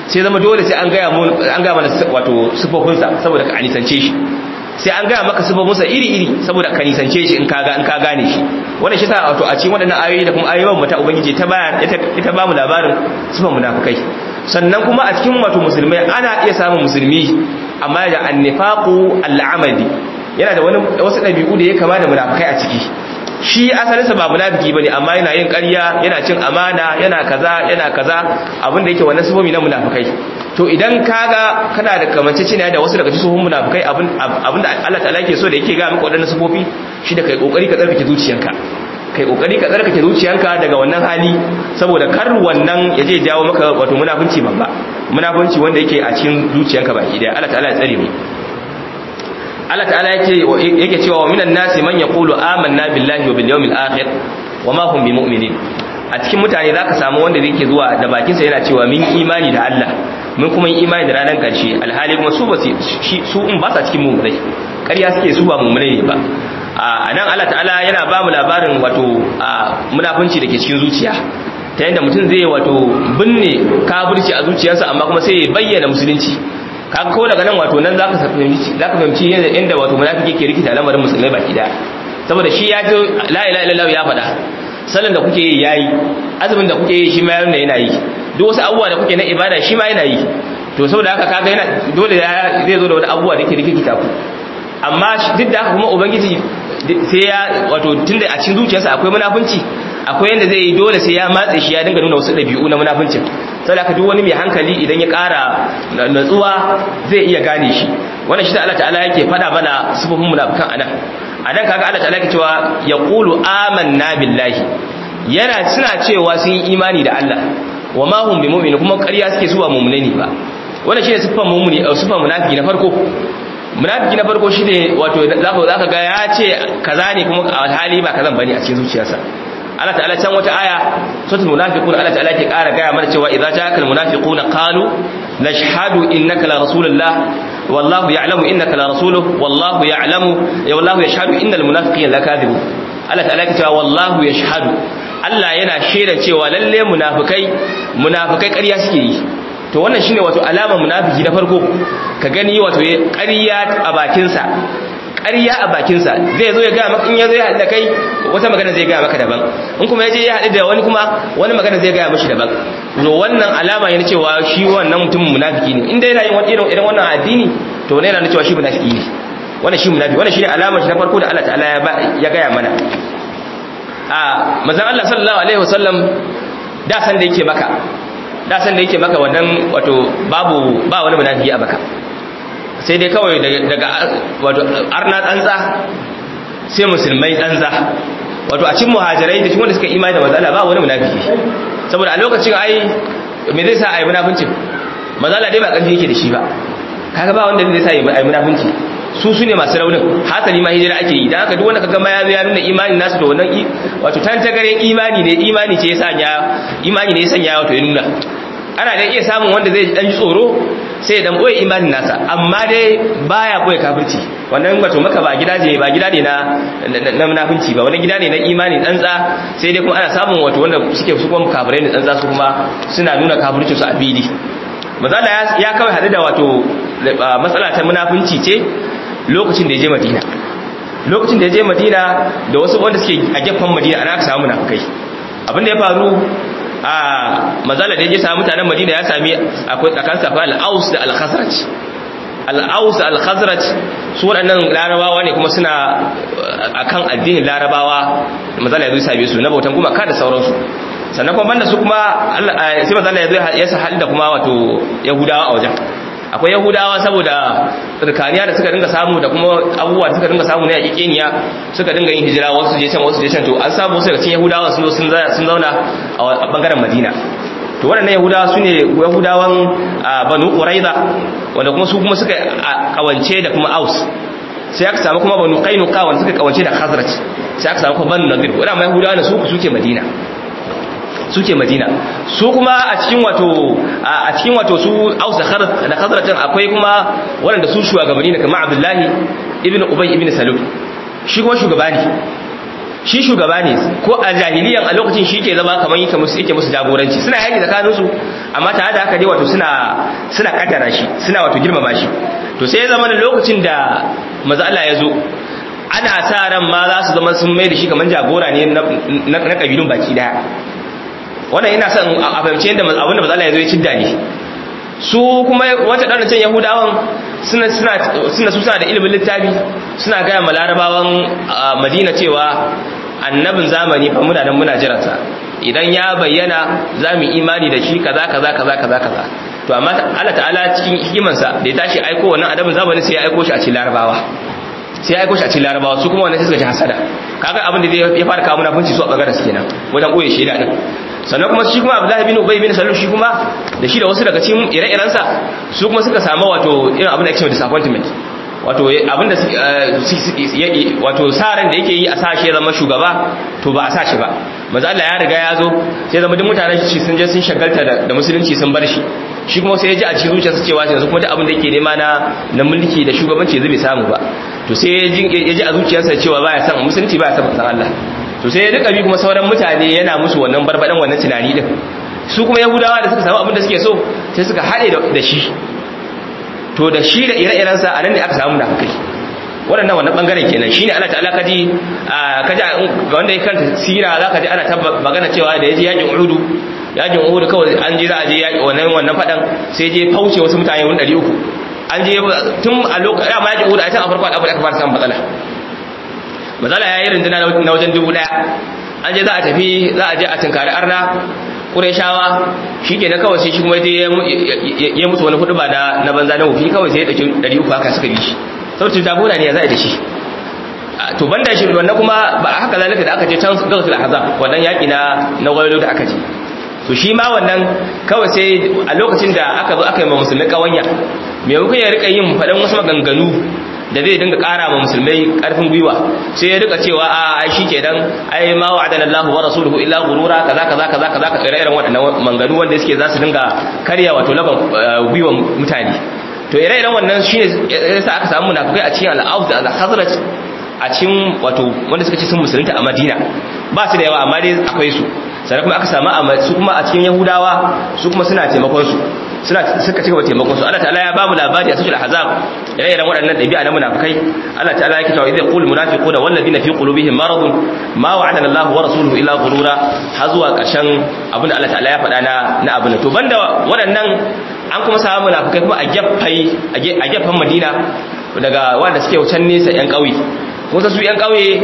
sai zama dole sai an gaya mu an ga mana wato sifofinsa saboda ka anisance shi sai an gaya maka sifofinsa iri-iri saboda ka nisance shi in ka ga in ka gane shi wannan shi sa wato a cikin waɗannan ayoyi da kuma ayoyin mata ubangiji ta bayan ita ba mu labarin sifan munafikai sannan kuma a cikin wato musulmai ana iya samun musulmi amma da annifaqu al'amali yana da wani wasu dabi'u da ya kama da munafikai a ciki shi asalinsa ba munafiki bane amma yana yin ƙarya yana cin amana yana kaza yana kaza abin da yake wannan sifofi na munafikai to idan kaga kana da kamanceceniya da wasu daga cikin sifofin munafikai abin abinda Allah ta'ala yake so da yake ga maka wadannan sifofi shi da kai kokari ka tsarkake zuciyanka kai kokari ka tsarkake zuciyanka daga wannan hali saboda kar wannan yaje jawo maka wato munafunci babba munafunci wanda yake a cikin zuciyanka baki daya Allah ta'ala ya tsare mu Allah ta'ala yake yake cewa wa minan nasi man yaqulu amanna billahi wa bil yawmil akhir wa ma hum bimu'minin a cikin mutane zaka samu wanda yake zuwa da bakin sa yana cewa min imani da Allah mun kuma yi imani da ranar karshe alhali kuma su ba su in ba sa cikin mu'minai ƙarya suke su ba mu'minai ne ba a nan Allah ta'ala yana ba mu labarin wato munafunci dake cikin zuciya ta yanda mutum zai wato binne kafirci a zuciyarsa amma kuma sai ya bayyana musulunci kaga ko daga nan wato nan zaka fahimci zaka fahimci inda wato munafiki ke rikita lamarin musulmai baki da saboda shi ya ji la ilaha illallah ya faɗa sallan da kuke yi yayi azumin da kuke yi shi ma yana yana yi duk wasu abubuwa da kuke na ibada shi ma yana yi to saboda haka kaga yana dole zai zo da wani abubuwa da ke rikita ku amma duk da haka kuma ubangiji sai ya wato tunda a cikin zuciyarsa akwai munafunci akwai yanda zai yi dole sai ya matse shi ya dinga nuna wasu dabi'u na munafincin saboda haka duk wani mai hankali idan ya ƙara natsuwa zai iya gane shi wannan shi da Allah ta'ala yake faɗa mana sifofin munafikan anan anan kaga Allah ta'ala yake cewa yaqulu amanna billahi yana suna cewa sun yi imani da Allah wa ma hum bimu'minin kuma ƙarya suke su ba mu'minai ne ba wannan shine sifan mu'mini sifan munafiki na farko munafiki na farko shine wato zaka zaka ga ya ce kaza ne kuma alhali ba kazan bane a cikin zuciyarsa Allah ta'ala can wata aya suratul munafiqun Allah ta'ala ke ƙara gaya mana cewa idza ja'akal munafiquna qalu nashhadu innaka la rasulullah wallahu ya'lamu innaka la rasuluhu wallahu ya'lamu ya wallahu yashhadu innal munafiqina lakadibun Allah ta'ala ke cewa wallahu yashhadu Allah yana shaida cewa lalle munafikai munafikai ƙarya suke yi to wannan shine wato alamar munafiki na farko ka gani wato ƙarya a bakinsa ƙarya a bakinsa zai zo ya gaya maka in ya zo ya haɗu da kai wata magana zai gaya maka daban in kuma ya je ya haɗu da wani kuma wani magana zai gaya mashi daban to wannan alama yana cewa shi wannan mutum munafiki ne inda yana yin wani irin irin wannan addini to wannan yana cewa shi munafiki ne wannan shi munafiki wannan shine alamar shi na farko da Allah ta'ala ya gaya mana a manzon Allah sallallahu alaihi wasallam da san da yake maka da san da yake maka wannan wato babu ba wani munafiki a baka sai dai kawai daga wato arna tsantsa sai musulmai tsantsa wato a cikin muhajirai da cikin wanda suka imani da manzala ba wani munafiki saboda a lokacin ai me zai sa ai munafinci manzala dai ba kanji yake da shi ba kaga ba wanda zai sa ai munafinci su su ne masu raunin hasali ma hijira ake yi dan haka duk wanda kaga ma ya zo ya nuna imanin nasu da wannan wato tantagaren imani ne imani ce ya sanya imani ne ya sanya wato ya nuna ana da iya samun wanda zai dan tsoro sai ya dan boye imanin nasa amma dai baya boye kafirci wannan wato maka ba gida je ba gida ne na na munafinci ba wannan gida ne na imani tsantsa sai dai kuma ana samun wato wanda suke su kuma kafirai ne tsantsa su kuma suna nuna kafircin su a fili mazala ya kawai hadu da wato matsala ta munafinci ce lokacin da ya je Madina lokacin da ya je Madina da wasu wanda suke a gefen Madina ana aka samu munafikai abin da ya faru a mazala da ya samu mutanen Madina ya sami akwai tsakan safa al-Aus da al-Khazraj al-Aus al-Khazraj su waɗannan larabawa ne kuma suna akan addinin larabawa mazala ya zo same su na bautan kuma kada sauransu sannan kuma banda su kuma sai mazala ya zo ya sa halin da kuma wato Yahudawa a wajen akwai Yahudawa saboda tsirkaniya da suka dinga samu da kuma abubuwa da suka dinga samu na yaƙiƙeniya suka dinga yin hijira wasu je can wasu je can to an samu wasu daga cikin Yahudawa sun zo sun zauna a bangaren Madina to waɗannan Yahudawa su ne Yahudawan Banu Quraiza wanda kuma su kuma suka kawance da kuma Aus sai aka samu kuma Banu Qainuqa wanda suka kawance da Khazraj sai aka samu kuma Banu Nadir waɗannan Yahudawa ne su suke Madina suke Madina su kuma a cikin wato a cikin wato su Aus da Khazraj akwai kuma waɗanda su shugabanni ne kamar Abdullahi ibn Ubay ibn Salul shi kuma shugaba ne shi shugaba ne ko a jahiliyan a lokacin shi ke zama kamar yake musu yake musu jagoranci suna yaki tsakanin su amma tare da haka dai wato suna suna kaddara shi suna wato girmama shi to sai ya zama da lokacin da manzo Allah ya zo ana sa ran ma za su zama sun mai da shi kamar jagora ne na na kabilun baki daya wannan ina son a fahimci yadda abin da manzo Allah ya zo ya cidda ne su kuma wata dan can Yahudawan suna suna suna su suna da ilimin littafi suna ga ma Larabawan Madina cewa annabin zamani fa muna nan muna jiransa idan ya bayyana zamu imani da shi kaza kaza kaza kaza kaza to amma Allah ta'ala cikin hikimansa da ya tashi aiko wannan annabin zamani sai ya aiko shi a cikin Larabawa sai ya aiko shi a cikin Larabawa su kuma wannan sai suka ji hasada kaga abin da ya fara kawo munafunci su a bangaren su kenan wajen koyi shaida din sannan kuma shi kuma Abdullahi bin Ubay bin Salul shi kuma da shi da wasu daga cikin ire-irensa su kuma suka samu wato irin abin da ake cewa disappointment wato abin da wato saran da yake yi a sashi ya zama shugaba to ba a sashi ba manzo Allah ya riga ya zo sai zama duk mutanen shi sun je sun shagalta da musulunci sun bar shi shi kuma sai ya ji a cikin zuciyarsa cewa yanzu kuma duk abin da yake nema na na mulki da shugabanci zai samu ba to sai ya ji a zuciyarsa cewa baya son musulunci baya son manzo Allah to sai ya rika bi kuma sauran mutane yana musu wannan barbadan wannan tunani din su kuma Yahudawa da suka samu abin da suke so sai suka hade da shi to da shi da ire-irensa a nan ne aka samu munafikai waɗannan wannan bangaren kenan shine Allah ta'ala kaji kaji ga wanda ya kanta sira zaka ji ana tabba magana cewa da yaji yakin Uhud yakin Uhud kawai an je za a je yaki wannan wannan fadan sai je fauce wasu mutane wani ɗari uku an je tun a lokacin ma yakin Uhud a can a farko abu da aka fara samun matsala matsala yayi rinduna na wajen dubu daya an je za a tafi za a je a tinkari arna Qurayshawa shikenan kawai sai shi kuma ya mutu wani hudu ba da na banza na wufi kawai sai ya dauki ɗari uku haka suka bi shi saboda jagora ne ya za a da shi to banda shi wannan kuma ba haka zalika da aka je can gazatul ahzab wannan yaki na na gwalo da aka je to shi ma wannan kawai sai a lokacin da aka zo aka yi ma musulmai kawanya me kuka ya rika yin fadan wasu maganganu da zai dinga ƙara ma musulmai ƙarfin gwiwa sai ya rika cewa a ai shikenan ai ma wa'adana Allah wa rasuluhu illa ghurura kaza kaza kaza kaza ire-iren waɗannan manganu wanda suke za su dinga karya wato laban gwiwan mutane to ire-iren wannan shine yasa aka samu munafikai a cikin al-Aus da al-Khazraj a cikin wato wanda suka ce sun musulunta a Madina ba su da yawa amma dai akwai su sannan kuma aka samu su kuma a cikin Yahudawa su kuma suna taimakon su suna suka cigaba taimakon su Allah ta'ala ya ba mu labari a cikin al-Ahzab ire-iren waɗannan ɗabi'a na munafikai Allah ta'ala yake cewa idza qul munafiquna wal ladina fi qulubihim maradun ma wa'adana Allah wa rasuluhu illa ghurura har zuwa ƙarshen abin da Allah ta'ala ya faɗa na na abin to banda waɗannan an kuma samu munafikai kuma a gefai a gefan Madina daga wanda suke wucin nesa ƴan ƙauye kuma su ƴan ƙauye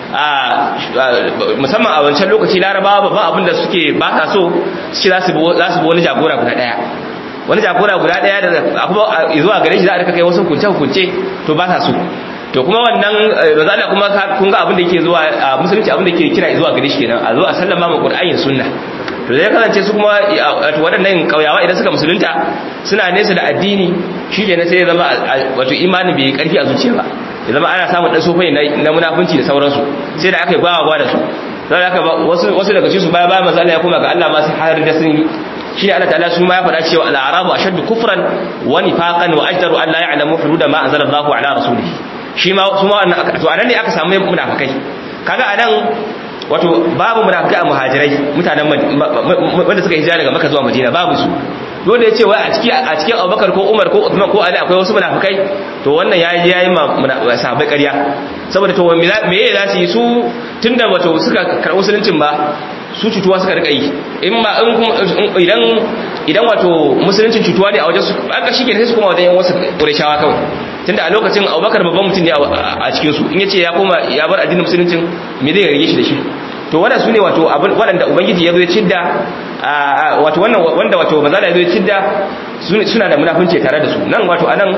musamman a wancan lokaci Larabawa babban abin da suke ba ka so shi za su bi wani jagora guda ɗaya wani jagora guda daya da zuwa gare shi za a rika kai wasu hukunce hukunce to ba sa so to kuma wannan razala kuma kun ga abin da yake zuwa musulunci abin da yake kira zuwa gare shi kenan a zo a sallama ma Qur'ani da sunna to zai kasance su kuma wato waɗannan kauyawa idan suka musulunta suna nesa da addini shi ne sai ya zama wato imani bai karfi a zuciya ba ya zama ana samun dan sofai na munafunci da sauransu sai da aka yi gwawa da su don haka wasu wasu daga cikin su baya baya manzo Allah ya koma ga Allah ma sai har da sun shi Allah ta'ala su ma ya faɗa cewa al-arabu ashaddu kufran wa nifaqan wa ajdaru an la ya'lamu hududa ma anzala Allahu ala rasulihi shi ma su ma wannan to anan ne aka samu munafikai kaga anan wato babu munafikai a muhajirai mutanen wanda suka hijira daga Makka zuwa Madina babu su dole ya ce wai a cikin a cikin Abubakar ko Umar ko Uthman ko Ali akwai wasu munafikai to wannan yayi yayi ma sahabbai ƙarya saboda to me me za su yi su tunda wato suka karɓi musuluncin ba su cutuwa suka rika yi in ba idan idan wato musuluncin cutuwa ne a wajen su aka shike sai su koma wajen wasu Qurayshawa kawai tunda a lokacin Abubakar babban mutum ne a cikin su in yace ya koma ya bar addinin musuluncin me zai rage shi da shi to wannan sune wato waɗanda ubangiji ya zo ya cidda wato wannan wanda wato manzala ya zo ya cidda suna da munafunci tare da su nan wato anan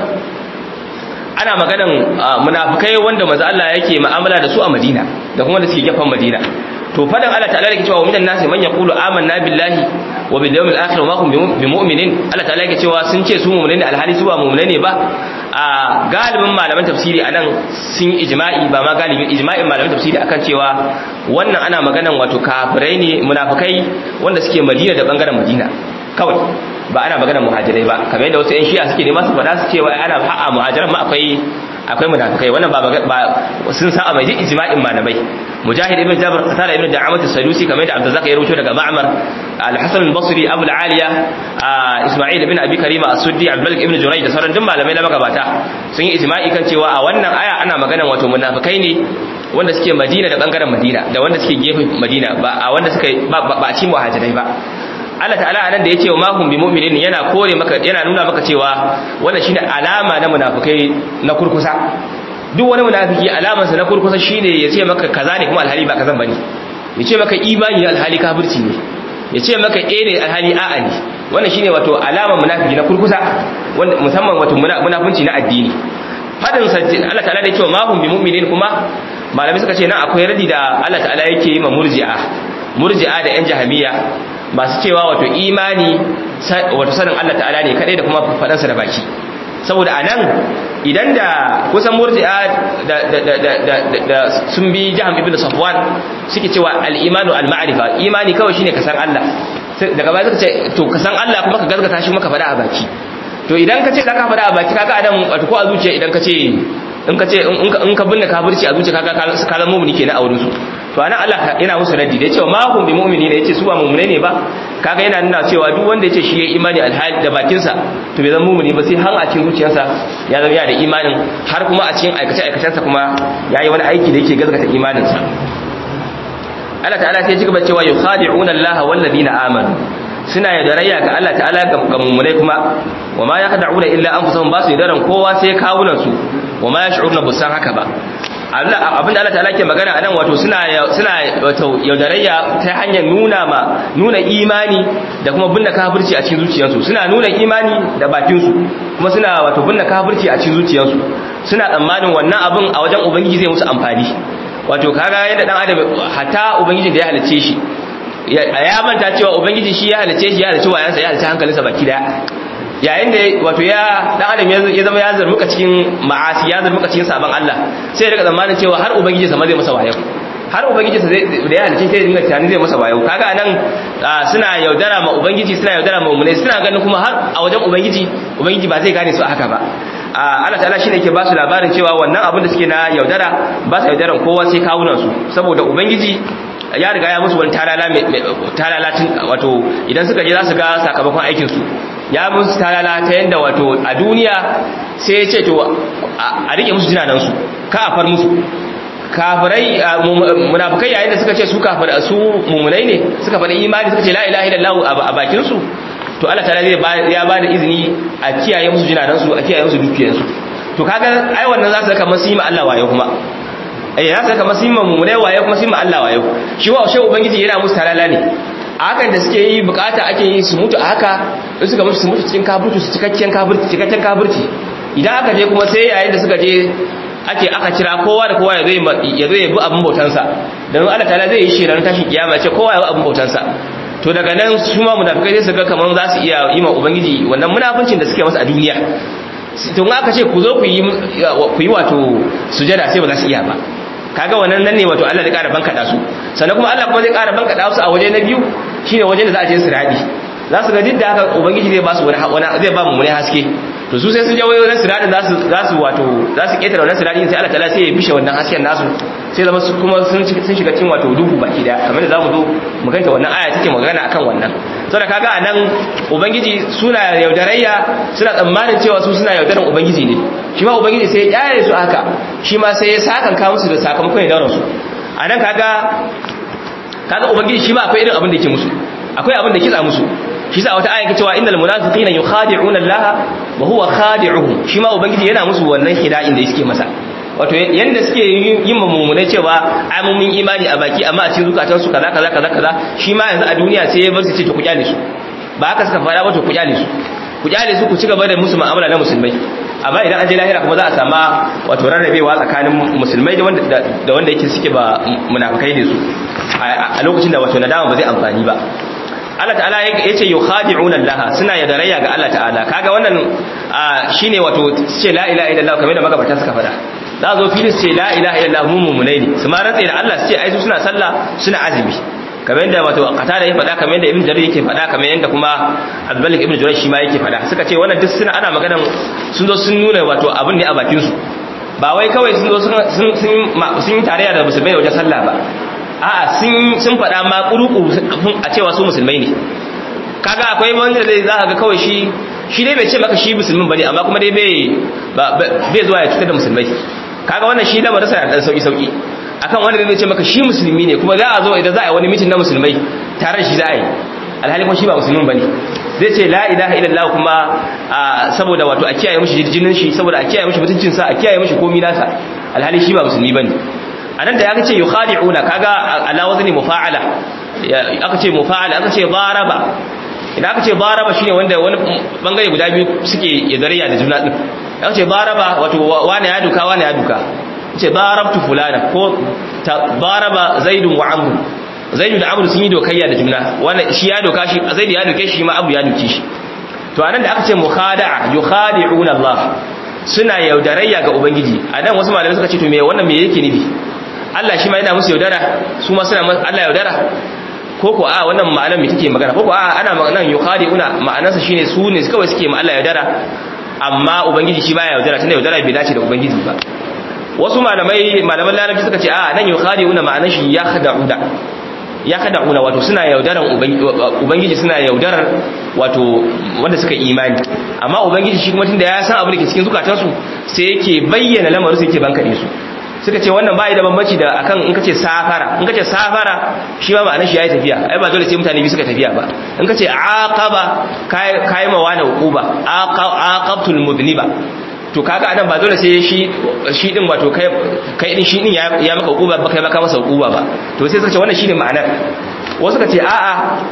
ana maganan munafikai wanda manzo Allah yake mu'amala da su a Madina da kuma da suke gefan Madina to fadan Allah ta'ala yake cewa minan nasi man yaqulu amanna billahi wa bil yawmil akhir wa ma hum bimu'minin Allah ta'ala yake cewa sun ce su mu'mini ne alhali su ba mu'mini ne ba a galibin malaman tafsiri anan sun ijma'i ba ma galibin ijma'in malaman tafsiri akan cewa wannan ana maganan wato kafirai ne munafikai wanda suke Madina da bangaren Madina kawai ba ana maganar muhajirai ba kamar yadda wasu ƴan shi'a suke nema su faɗa su cewa ana ha'a muhajiran ma akwai akwai munafikai wannan ba sun san abai ijma'in malamai mujahid ibn jabr qatala ibn da'amat as-sadusi kamar da abdurrazzaq ya rubuto daga ma'mar al-hasan al-basri abu al-aliya isma'il ibn abi karima as-suddi al-malik ibn jurayj da sauran duk malamai na magabata sun yi ijma'i kan cewa a wannan aya ana maganan wato munafikai ne wanda suke Madina da bangaren Madina da wanda suke gefen Madina ba a wanda suke ba a cikin muhajirai ba Allah ta'ala anan da yace wa mahum bi mu'minin yana kore maka yana nuna maka cewa wannan shine alama na munafikai na kurkusa duk wani munafiki alamar sa na kurkusa shine yace maka kaza ne kuma alhali ba kazan bane yace maka imani alhali kafirci ne yace maka eh ne alhali a'a ne wannan shine wato alamar munafiki na kurkusa wanda musamman wato munafinci na addini fadin sa Allah ta'ala da yace wa mahum bi mu'minin kuma malamai suka ce nan akwai radi da Allah ta'ala yake yi ma murji'a murji'a da yan jahamiya masu cewa wato imani wato sanin Allah ta'ala ne kadai da kuma fadansa da baki saboda anan idan da kusan murji'a da da da da sun bi Jahm ibn Safwan suke cewa al-imanu al-ma'rifa imani kawai shine kasan Allah daga baya suka ce to kasan Allah kuma ka gaskata shi maka fada a baki to idan ka ce zaka fada a baki kaga anan wato ko a zuciya idan ka ce in ka ce in ka binne kafirci a zuciya kaga ka zama mu'mini kenan a wurin su to anan Allah yana musu raddi da yace ma hum bi mu'minina yace su ba mu'mine ne ba kaga yana nuna cewa duk wanda yace shi yayi imani alhali da bakin sa to bai zama mu'mini ba sai har a cikin zuciyarsa ya zama yana da imanin har kuma a cikin aikace aikacensa kuma yayi wani aiki da yake gazgata imanin sa Allah ta'ala sai ya cigaba cewa yukhadi'una Allah wal ladina amanu suna yadarayya ga Allah ta'ala ga mu'minai kuma wama yakhda'una illa anfusahum ba su yadaran kowa sai kawunan su wama yash'uruna busan haka ba abinda Allah ta'ala ke magana anan wato suna suna wato yaudarayya ta hanyar nuna ma nuna imani da kuma binne kafirci a cikin zuciyarsu suna nuna imani da bakin su kuma suna wato binne kafirci a cikin zuciyarsu suna tsammanin wannan abin a wajen ubangiji zai musu amfani wato kaga yadda dan adam hatta ubangiji da ya halice shi ya manta cewa ubangiji shi ya halice shi ya halice wayansa ya halice hankalinsa baki daya yayin da wato ya dan adam ya zama ya zarmuka cikin ma'asi ya zarmuka cikin saban Allah sai ya rika zamanin cewa har ubangiji sa ma zai masa wayo har ubangiji sa zai da ya halice sai dinga tunani zai masa wayo kaga anan suna yaudara ma ubangiji suna yaudara ma mu'mini suna ganin kuma har a wajen ubangiji ubangiji ba zai gane su haka ba Allah ta'ala shine yake ba su labarin cewa wannan abin da suke na yaudara ba su yaudaran kowa sai kawunan su saboda ubangiji ya riga ya musu wani talala talalatin wato idan suka je za su ga sakamakon aikin su ya musu talala ta yanda wato a duniya sai ya ce to a rike musu jinanan su ka a far musu kafirai munafikai yayin da suka ce su kafir su mumunai ne suka faɗi imani suka ce la ilaha illallah a bakin su to Allah ta'ala zai ya bada izini a kiyaye musu jinanan su a kiyaye musu dukiyar su to kaga ai wannan za su saka masu yi ma Allah wayo kuma ai za su saka masu yi ma mumunai wayo kuma su yi ma Allah wayo shi wa shi ubangiji yana musu talala ne a hakan da suke yi bukata ake yi su mutu a haka in suka mutu su mutu cikin kafirci su cikakken kafirci cikakken kafirci idan aka je kuma sai yayin da suka je ake aka kira kowa da kowa ya zo ya zo ya bi abin bautansa dan Allah ta'ala zai yi shirin tashin kiyama ya ce kowa ya bi abin bautansa to daga nan su ma munafikai sai su ga kamar za su iya yi ma ubangiji wannan munafincin da suke masa a duniya to in aka ce ku zo ku yi ku yi wato sujada sai ba za su iya ba kaga wannan nan ne wato Allah zai ƙara bankada su sannan kuma Allah kuma zai ƙara bankada su a waje na biyu shine wajen da za a je siradi za su ga didda haka ubangiji zai ba su wani zai ba mu wani haske to su sai sun je wajen siradin za su za su wato za su ketare wannan siradin sai Allah ta'ala sai ya bishe wannan hasken nasu sai zama su kuma sun sun shiga cikin wato duhu baki da kamar da zamu zo mu kanta wannan aya take magana akan wannan saboda kaga anan ubangiji suna yaudarayya suna tsammanin cewa su suna yaudaran ubangiji ne shi ma ubangiji sai ya yare su haka shi ma sai ya sakan ka musu da sakamakon yaudaran su anan kaga kaga ubangiji shi ma akwai irin abin da yake musu akwai abin da kitsa musu shi sa wata aya ke cewa innal munafiqina yukhadi'una Allah wa huwa khadi'uhum shi ma ubangiji yana musu wannan hida'in da yake masa wato yanda suke yin mummunai cewa ai mun imani a baki amma a cikin zukatan su kaza kaza kaza kaza shi ma yanzu a duniya sai ya bar su ce to ku kyale su ba haka suka fara ba to ku kyale su ku kyale su ku ci gaba da musu mu'amala na musulmai amma idan an je lahira kuma za a sama wato rarrabewa tsakanin musulmai da wanda da wanda yake suke ba munafikai ne su a lokacin da wato nadama ba zai amfani ba Allah ta'ala yace yukhadi'una Allah suna yadarayya ga Allah ta'ala kaga wannan shine wato ce la ilaha illallah kamar da magabata suka fada za zo filis ce la ilaha illallah mun mumunai ne su ma rantsa da Allah su ce ai su suna sallah suna azumi kamar yadda wato qatada ya fada kamar yadda ibn jarir yake fada kamar yadda kuma al-malik ibn jurayj shi ma yake fada suka ce wannan duk suna ana maganan sun zo sun nuna wato abin ne a bakin su ba wai kawai sun zo sun sun yi tarayya da musulmai wajen sallah ba a'a sun sun faɗa ma kuruku a cewa su musulmai ne kaga akwai wanda zai za ga kawai shi shi dai bai ce maka shi musulmin bane amma kuma dai bai bai zuwa ya cutar da musulmai kaga wannan shi lamarin sa dan sauki sauki akan wanda zai ce maka shi musulmi ne kuma za a zo idan za a yi wani mitin na musulmai tare da shi za a yi alhali kuma shi ba musulmin bane zai ce la ilaha illallah kuma saboda wato a kiyaye mishi jinin shi saboda a kiyaye mishi mutuncin sa a kiyaye mishi komai nasa alhali shi ba musulmi bane anan da aka ce yukhadi'una kaga ala wazni mufa'ala aka ce mufa'ala aka ce daraba idan aka ce daraba shine wanda wani bangare guda biyu suke yadarayya da juna din aka ce daraba wato wani ya duka wani ya duka ce darabtu fulana ko daraba zaidun wa amr zaidu da amr sun yi dokayya da juna wannan shi ya doka shi zaidu ya doke shi ma abu ya doke shi to anan da aka ce mukhada'a yukhadi'una Allah suna yaudarayya ga ubangiji anan wasu malamai suka ce to me wannan me yake nufi Allah shi ma yana musu yaudara su ma suna Allah yaudara koko a wannan ma'anar me take magana koko a ana maganar yukhadi'una ma'anarsa shine su ne kawai suke ma Allah yaudara amma ubangiji shi baya yaudara tunda yaudara bai dace da ubangiji ba wasu malamai malaman larabci suka ce a nan yukhadi'una ma'anar shi yakhda'una yakhda'una wato suna yaudaran ubangiji suna yaudarar wato wanda suka imani amma ubangiji shi kuma tunda ya san abin da ke cikin zukatansu sai yake bayyana lamarin su yake bankade su suka ce wannan bai da bambanci da akan in kace safara in kace safara shi ba ma'anar shi yayi tafiya ai ba dole sai mutane biyu suka tafiya ba in kace aqaba kai kai mawana uquba aqabtul mudniba to kaga anan ba dole sai shi shi din wato kai kai din shi din ya maka uquba ba kai maka masa uquba ba to sai suka ce wannan shine ma'anar wasu suka ce a'a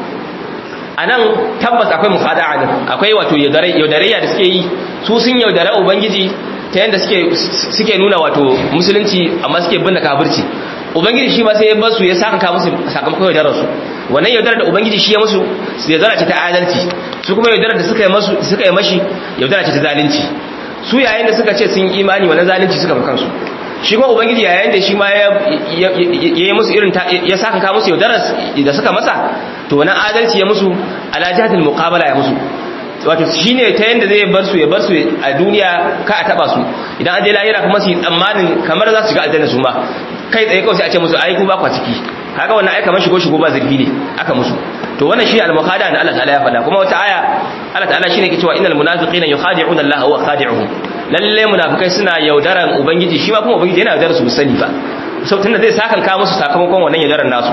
anan tabbas akwai mukhada'a din akwai wato yaudariya da suke yi su sun yaudara ubangiji ta yanda suke suke nuna wato musulunci amma suke binne kafirci ubangiji shi ma sai ya bar su ya saka musu sakamakon yaudarar su wannan yaudarar da ubangiji shi ya musu yaudara ce ta adalci su kuma yaudarar da suka yi masu suka yi mashi yaudara ce ta zalunci su yayin da suka ce sun imani wannan zalunci suka fi kansu shi kuma ubangiji yayin da shi ma ya yi musu irin ya saka ka musu yaudarar da suka masa to wannan adalci ya musu ala jihadil muqabala ya musu wato shine ta yanda zai bar su ya bar su a duniya ka a taba su idan an je lahira kuma su tsammanin kamar za su shiga aljanna su ma kai tsaye kawai sai a ce musu ai ku ba kwa ciki kaga wannan ai kamar shigo shigo ba zurfi ne aka musu to wannan shi al-mukhada da Allah ta'ala ya faɗa kuma wata aya Allah ta'ala shine yake cewa innal munafiqina yukhadi'una Allah wa khadi'uhum lalle munafikai suna yaudaran ubangiji shi ma kuma ubangiji yana yaudarar su sani ba sau tunda zai sakan ka musu sakamakon wannan yaudaran nasu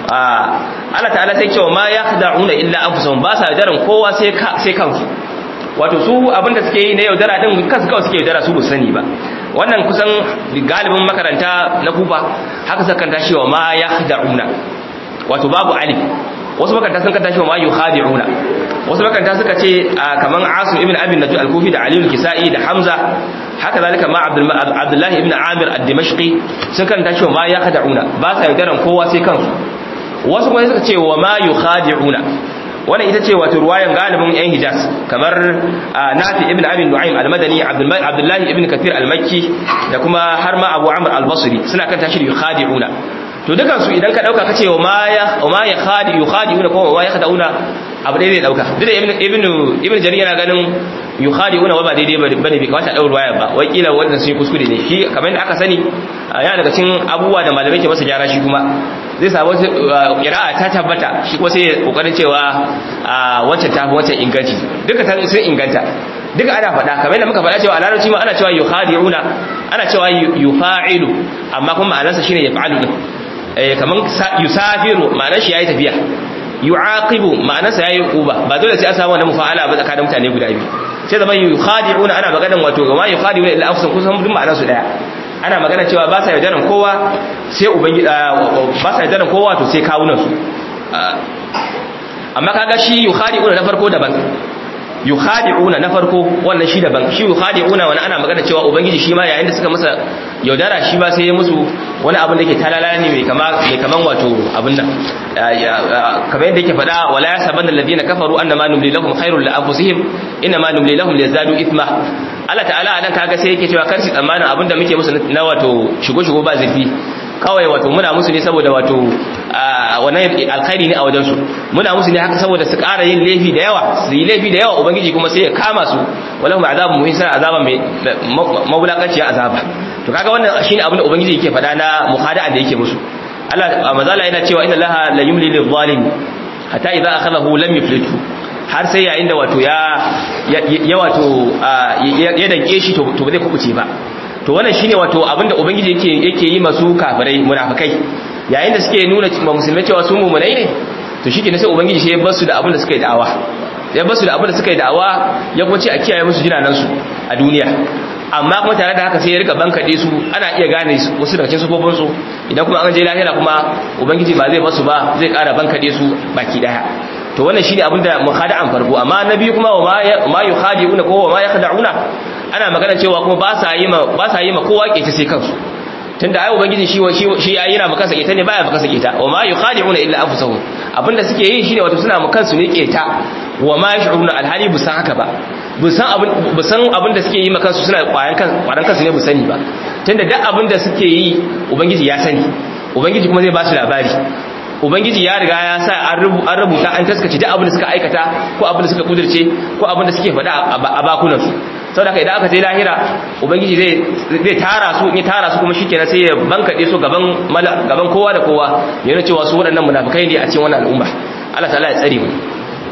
Allah ta'ala sai cewa ma yakhda'una illa anfusahum ba sa yaudaran kowa sai sai kansu wato su abinda suke yi na yaudara din kansu kawai suke yaudara su ba sani ba wannan kusan galibin makaranta na kufa haka suka kanta shi wa ma yakhda'una wato babu alif wasu makaranta sun kanta shi wa ma yukhadi'una wasu makaranta suka ce kaman Asim ibn Abi Najud al-Kufi da Ali al-Kisai da Hamza haka zalika ma Abdullah ibn Amir ad-Dimashqi sun kanta shi wa ma yakhda'una ba sa yaudaran kowa sai kansu wasu kuma suka ce wa ma yukhadi'una wannan ita ce wato ruwayan galibin yan Hijaz kamar Nafi ibn Abi Nu'aym al-Madani Abdullah ibn Kathir al-Makki da kuma har ma Abu Amr al-Basri suna kan tashi yukhadi'una to dukan su idan ka dauka kace wa ma ya wa ma ya khadi yukhadi'una ko wa ya khada'una abu dai zai dauka duk da ibn ibn ibn Jarir yana ganin yukhadi'una wa ba daidai bane bai kawata daura ruwaya ba wai kila wannan sun kuskure ne shi kamar da aka sani yana daga cikin abubuwa da malamai ke masa gyara shi kuma zai samu qira'a ta tabbata shi kuma sai kokarin cewa wancan ta wancan inganci duka ta sun inganta duka ana faɗa kamar yadda muka faɗa cewa a larabci ma ana cewa yukhadi'una ana cewa yufa'ilu amma kuma ma'anarsa shine yaf'alu din eh kaman yusafiru ma'anar shi yayi tafiya yu'aqibu ma'anarsa yayi uba ba dole sai a samu wannan mufa'ala ba tsakanin mutane guda biyu sai zaman yukhadi'una ana maganar wato ga ma yukhadi'una illa anfusahum kusan duk ma'anar su daya ana magana cewa ba sa yaudaran kowa sai ubangi ba sa yaudaran kowa to sai kawunan su amma kaga shi yukhadi'una na farko daban yukhadi'una na farko wannan shi daban shi yukhadi'una wani ana magana cewa ubangiji shi ma yayin da suka masa yaudara shi ba sai ya musu wani abin da yake talala ne mai kama mai kaman wato abin nan kamar yadda yake faɗa wala yasabanna alladhina kafaru annama numli lahum khairul li anfusihim inma numli lahum liyazadu ithma Allah ta'ala anan kaga sai yake cewa kar su tsammanin abin da muke musu na wato shigo shigo ba zafi kawai wato muna musu ne saboda wato wannan alkhairi ne a wajen su muna musu ne haka saboda su ƙara yin laifi da yawa su yi laifi da yawa ubangiji kuma sai ya kama su walahum azabun muhin sai azaba mai mabulakaciya azaba to kaga wannan shine abin da ubangiji yake faɗa na mukhada'a da yake musu Allah mazala yana cewa inna Allaha la yumli lil zalim hatta idza akhadahu lam yuflitu har sai yayin da wato ya ya wato ya danke shi to ba zai kubuce ba to wannan shine wato abinda ubangiji yake yake yi masu kafirai munafikai yayin da suke nuna musulmai cewa su mu'minai ne to shike ne sai ubangiji sai ya bar su da abinda suka yi da'awa ya bar su da abinda suka yi da'awa ya kuma ce a kiyaye musu jinanan su a duniya amma kuma tare da haka sai ya rika bankade su ana iya gane wasu daga cikin sufofin su idan kuma an je lahira kuma ubangiji ba zai basu ba zai ƙara bankade su baki daya to wannan shine abinda mukhada'an farko amma na biyu kuma wa ma yukhadi'una ko wa ma yakhda'una ana magana cewa kuma ba sa yi ma ba sa yi ma kowa kece sai kansu tunda ai ubangiji shi shi yayi yana maka sake ta ne baya maka sake ta wa ma yukhadi'una illa anfusahum abinda suke yi shine wato suna maka kansu ne keta wa ma yash'uruna alhali busan haka ba busan abin busan abinda suke yi maka kansu suna kwayan kan kwaran kansu ne busani ba tunda duk abinda suke yi ubangiji ya sani ubangiji kuma zai ba su labari ubangiji ya riga ya sa an rubuta an taskace duk abin da suka aikata ko abin da suka kudirce ko abin da suke faɗa a bakunan su saboda idan aka je lahira ubangiji zai zai tara su in tara su kuma shikenan sai ya bankade su gaban gaban kowa da kowa yana cewa su waɗannan munafikai ne a cikin wannan al'umma Allah ta'ala ya tsare mu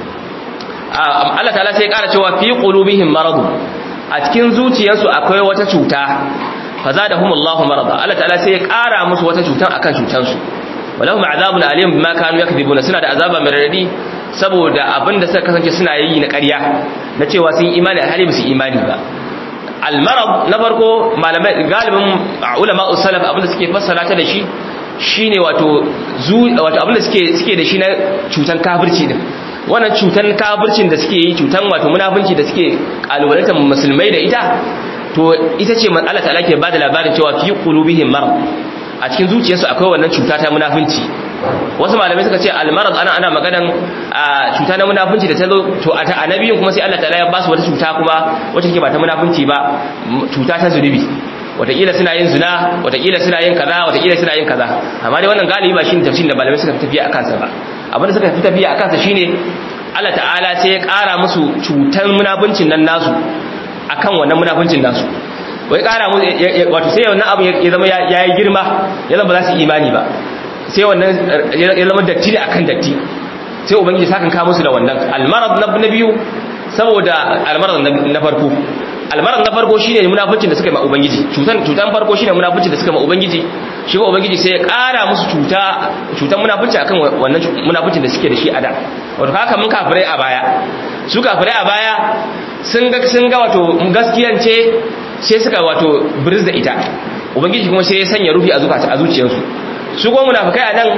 Allah ta'ala sai ya ƙara cewa fi qulubihim marad a cikin zuciyarsu akwai wata cuta fazadahumullahu marada Allah ta'ala sai ya ƙara musu wata cutan akan cutansu walahum azabun alim bima kanu yakdhibuna suna da azaba mai radadi saboda abinda suka kasance suna yi na ƙarya na cewa sun imani alhali ba su imani ba almarad na farko malamai galibin ulama usalaf abinda suke fassara ta da shi shine wato zu wato abinda suke suke da shi na cutan kafirci din wannan cutan kafircin da suke yi cutan wato munafinci da suke kalubalantar musulmai da ita to ita ce Allah ta'ala ke bada labarin cewa fi qulubihim marad a cikin zuciyarsu akwai wannan cuta ta munafunci wasu malamai suka ce almarad ana ana maganan cuta na munafunci da ta zo to a annabiyin kuma sai Allah ta'ala ya ba su wata cuta kuma wacce take ba ta munafunci ba cuta ta zunubi wataƙila suna yin zina wataƙila suna yin kaza wataƙila suna yin kaza amma dai wannan galibi ba shine tafsirin da malamai suka tafiya akan sa ba abin da suka fi tafiya akan sa shine Allah ta'ala sai ya ƙara musu cutar munafuncin nan nasu akan wannan munafuncin nasu wai kara mu wato sai wannan abu ya zama yayi girma ya zama ba za su imani ba sai wannan ya zama datti ne akan datti sai ubangiji sakan ka musu da wannan almarad na biyu saboda almarad na farko almarad na farko shine munafincin da suka yi ma ubangiji cutan cutan farko shine munafincin da suka yi ma ubangiji shi ko ubangiji sai ya kara musu cuta cutan munafinci akan wannan munafincin da suke da shi a da wato haka mun kafirai a baya su kafirai a baya sun ga sun ga wato gaskiyance sai suka wato birz da ita ubangiji kuma sai ya sanya ruhi a zukata a zuciyarsu su kuma munafikai a nan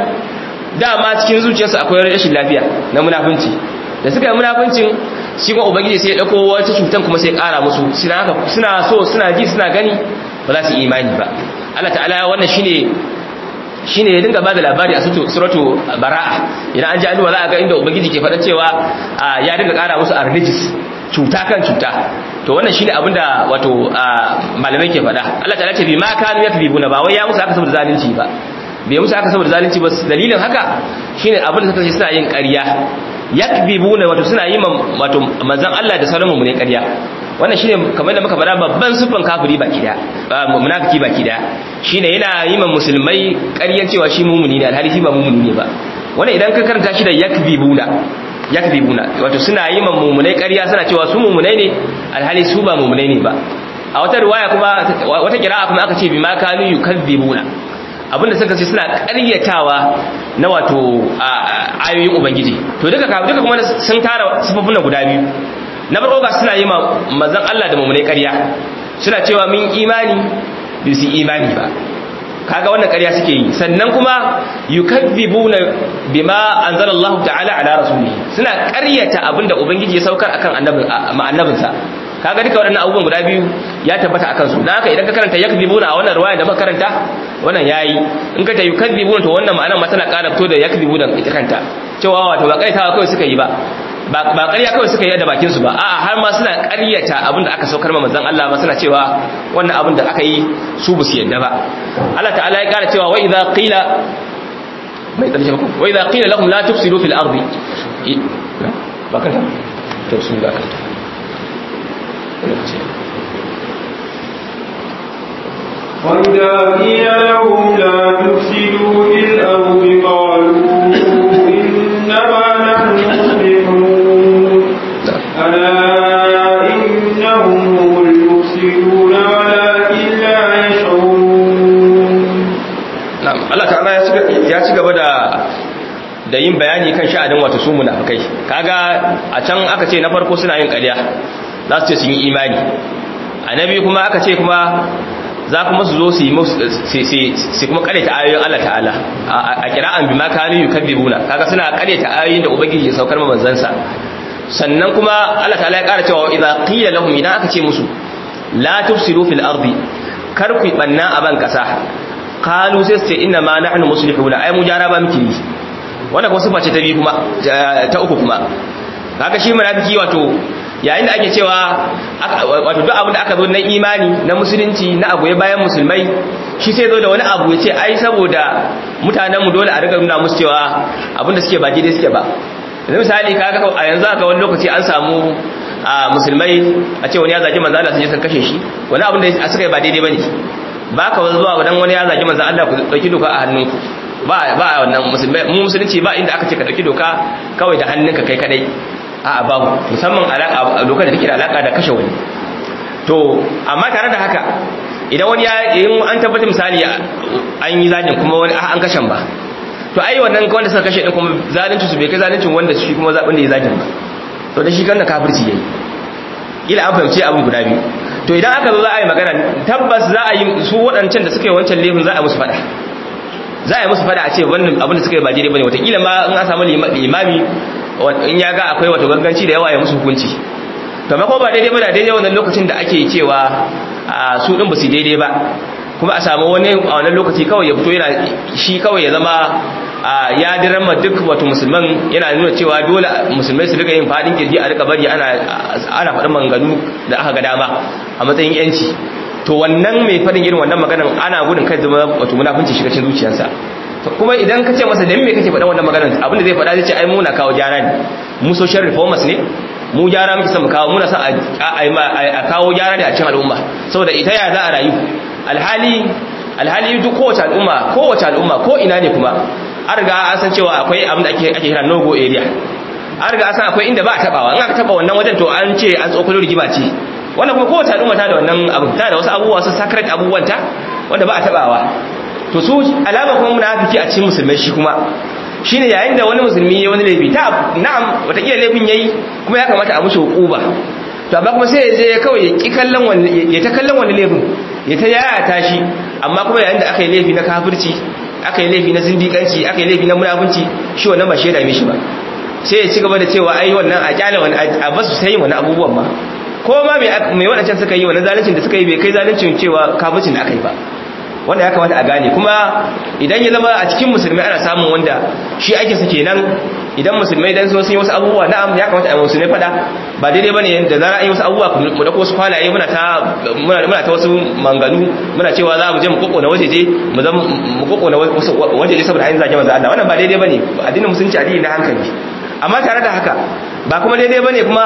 dama cikin zuciyarsu akwai rashin lafiya na munafinci da suka yi munafincin shi kuma ubangiji sai ya dauko wata cutan kuma sai ya kara musu suna haka suna so suna ji suna gani ba za su yi imani ba Allah ta'ala wannan shine shine ya dinga bada labari a suratu bara'a idan an ji alwa za a ga inda ubangiji ke faɗa cewa ya dinga kara musu arrijis cuta kan cuta to wannan shine abinda wato malamai ke faɗa Allah ta'ala ce bi ma kanu yakdibuna ba wai ya musu haka saboda zalunci ba bai musu haka saboda zalunci ba dalilin haka shine abinda suka ce suna yin ƙarya yakdibuna wato suna yi wato manzon Allah da sauran mu ne ƙarya wannan shine kamar da muka faɗa babban sufan kafiri baki da munafiki baki da shine yana yi man musulmai ƙaryan cewa shi mumuni ne alhali shi ba mumuni ne ba wannan idan ka karanta shi da yakdibuna yakdibuna wato suna yi man mumunai ƙarya suna cewa su mumunai ne alhali su ba mumunai ne ba a wata riwaya kuma wata qira'a kuma aka ce bima kanu yukadzibuna abinda suka ce suna ƙaryatawa na wato ayoyin ubangiji to duka duka kuma sun tara sifofin guda biyu na farko ga suna yi ma manzon Allah da mumunai ƙarya suna cewa min imani bi su imani ba kaga wannan ƙarya suke yi sannan kuma yukadzibuna bima anzalallahu ta'ala ala rasulihi suna ƙaryata abinda ubangiji ya saukar akan annabin annabinsa kaga duka waɗannan abubuwan guda biyu ya tabbata akan su dan haka idan ka karanta yakdzibuna a wannan riwaya da muka karanta wannan yayi in ka ta yukadzibuna to wannan ma'anar ma tana ƙara fito da yakdzibuna ita kanta cewa wato ba kaitawa kawai suka yi ba ba ƙarya kawai suka yi da bakin su ba a'a har ma suna ƙaryata abinda aka saukar ma manzon Allah ba suna cewa wannan abin da aka yi su bu su yadda ba Allah ta'ala ya ƙara cewa wa idza qila mai tsalle ku wa idza qila lahum la tufsidu fil ardi ba kanta to sun da kanta وإذا قيل لهم لا تفسدوا في الأرض قالوا إنما نحن مصلحون ألا إنهم هم المفسدون ولكن لا يشعرون. نعم الله تعالى ya ci gaba da da yin bayani kan sha'anin wato su munafikai. Kaga a can aka ce na farko suna yin ƙarya za su ce sun yi imani, annabi kuma aka ce kuma za kuma su zo su yi su kuma ƙaryata ayoyin Allah ta'ala a kira'an bima kanu yukadzibuna. Kaga suna ƙaryata ayoyin da ubangiji ya saukar manzansa. Sannan kuma Allah ta'ala ya ƙara cewa idza qila lahum, idan aka ce musu la tufsidu fil ardi, kar ku banna a ban kasa, qalu sai su ce inna ma nahnu muslihuna, ai mu jara ba muke yi. Wannan kuma sifa ce ta biyu kuma ta uku kuma. Kaga shi munafiki wato yayin da ake cewa wato duk abin da aka zo na imani na musulunci na abu ya bayan musulmai, shi sai zo da wani abu ya ce ai saboda mutanenmu dole a riga nuna musu cewa abin da suke ba daidai suke ba. yanzu misali kaga a yanzu aka wani lokaci an samu musulmai a ce wani ya zagi manzo Allah sun je sun kashe shi, wani abin da suka yi ba daidai bane. ba ka zuwa wadan wani ya zagi manzo Allah ku dauki doka a hannunku, ba ba wannan musulmai mu musulunci ba inda aka ce ka dauki doka kawai da hannunka kai kadai, a'a babu, musamman alaka dokar da take da alaka da kashe wani. To amma tare da haka idan wani ya yin an tabbata misali an yi zagin kuma wani an kashen ba, to ai wannan wanda suka kashe din kuma zalunci su bai kai zaluncin wanda shi kuma zabin da ya zagin ba, to da shi kan kafirci yayi. ila an fahimci abin guda biyu. To idan aka zo za a yi magana tabbas za a yi su waɗancan da suka yi wancan laifin za a musu fada, za a yi musu fada a ce wannan abin da suka yi ba daidai bane, wataƙila ma in an samu limami in ya ga akwai wata ganganci da yawa ya musu hukunci. To amma ko ba daidai ba da daidai wannan lokacin da ake cewa su din ba su daidai ba, kuma a samu wani a wannan lokaci kawai ya fito yana shi kawai ya zama ya dirama duk wato musulman, yana nuna cewa dole musulmai su rika yin fadin kirji a rika bari ana ana faɗin maganganu da aka ga dama a matsayin yanci. To wannan mai faɗin irin wannan maganar ana gudun kai zama wato munafunci shiga cikin zuciyarsa. Kuma idan ka ce masa dan me kake faɗan wannan maganar, abin da zai faɗa zai ce ai mu na kawo gyara ne, mu social reformers ne, mu gyara muke son mu kawo, muna son a kawo gyara ne a cikin al'umma, saboda ita ya za a rayu. alhali alhali duk kowace al'umma kowace al'umma ko ina ne kuma an riga an san cewa akwai abin da ake ake kira no go area, an riga an san akwai inda ba a tabawa, in aka taba wannan wajen to an ce an tsokalo rigima ce. wannan kuma kowace al'umma ta da wannan abu, ta da wasu abubuwa su sacred abubuwan ta wanda ba a tabawa. to su alama kuma munafiki a cikin musulmai shi kuma shine yayin da wani musulmi ya wani laifi, ta na'am watakila laifin yayi kuma ya kamata a mushi hukuba, to amma kuma sai ya je kawai ya ki kallon wani, ya ta kallon wani laifin, ya ta yaya tashi. Amma kuma yayin da aka yi laifi na kafirci, aka yi laifi na zindiƙanci, aka yi laifi na munafunci, shi wannan ba shi ya dame shi ba, sai ya ci gaba da cewa ai wannan a kyale wani a basu sai wani abubuwan ma, ko ma mai waɗancan suka yi wani zaluncin da suka yi bai kai zaluncin cewa kafircin da aka yi ba. wanda ya kamata a gane. Kuma idan ya zama a cikin musulmai ana samun wanda shi ake sa kenan, idan musulmai dan sun yi wasu abubuwa na'am ya kamata a musulmai fada, ba daidai bane da zara an yi wasu abubuwa mu dauko wasu kwalaye muna ta muna muna ta wasu manganu muna cewa za mu je mu kokona wajeje mu zama mu kokona wasu wajeje saboda ayin zage manzo Allah, wannan ba daidai bane. Addinin musulunci addini na hankali. Amma tare da haka ba kuma daidai bane kuma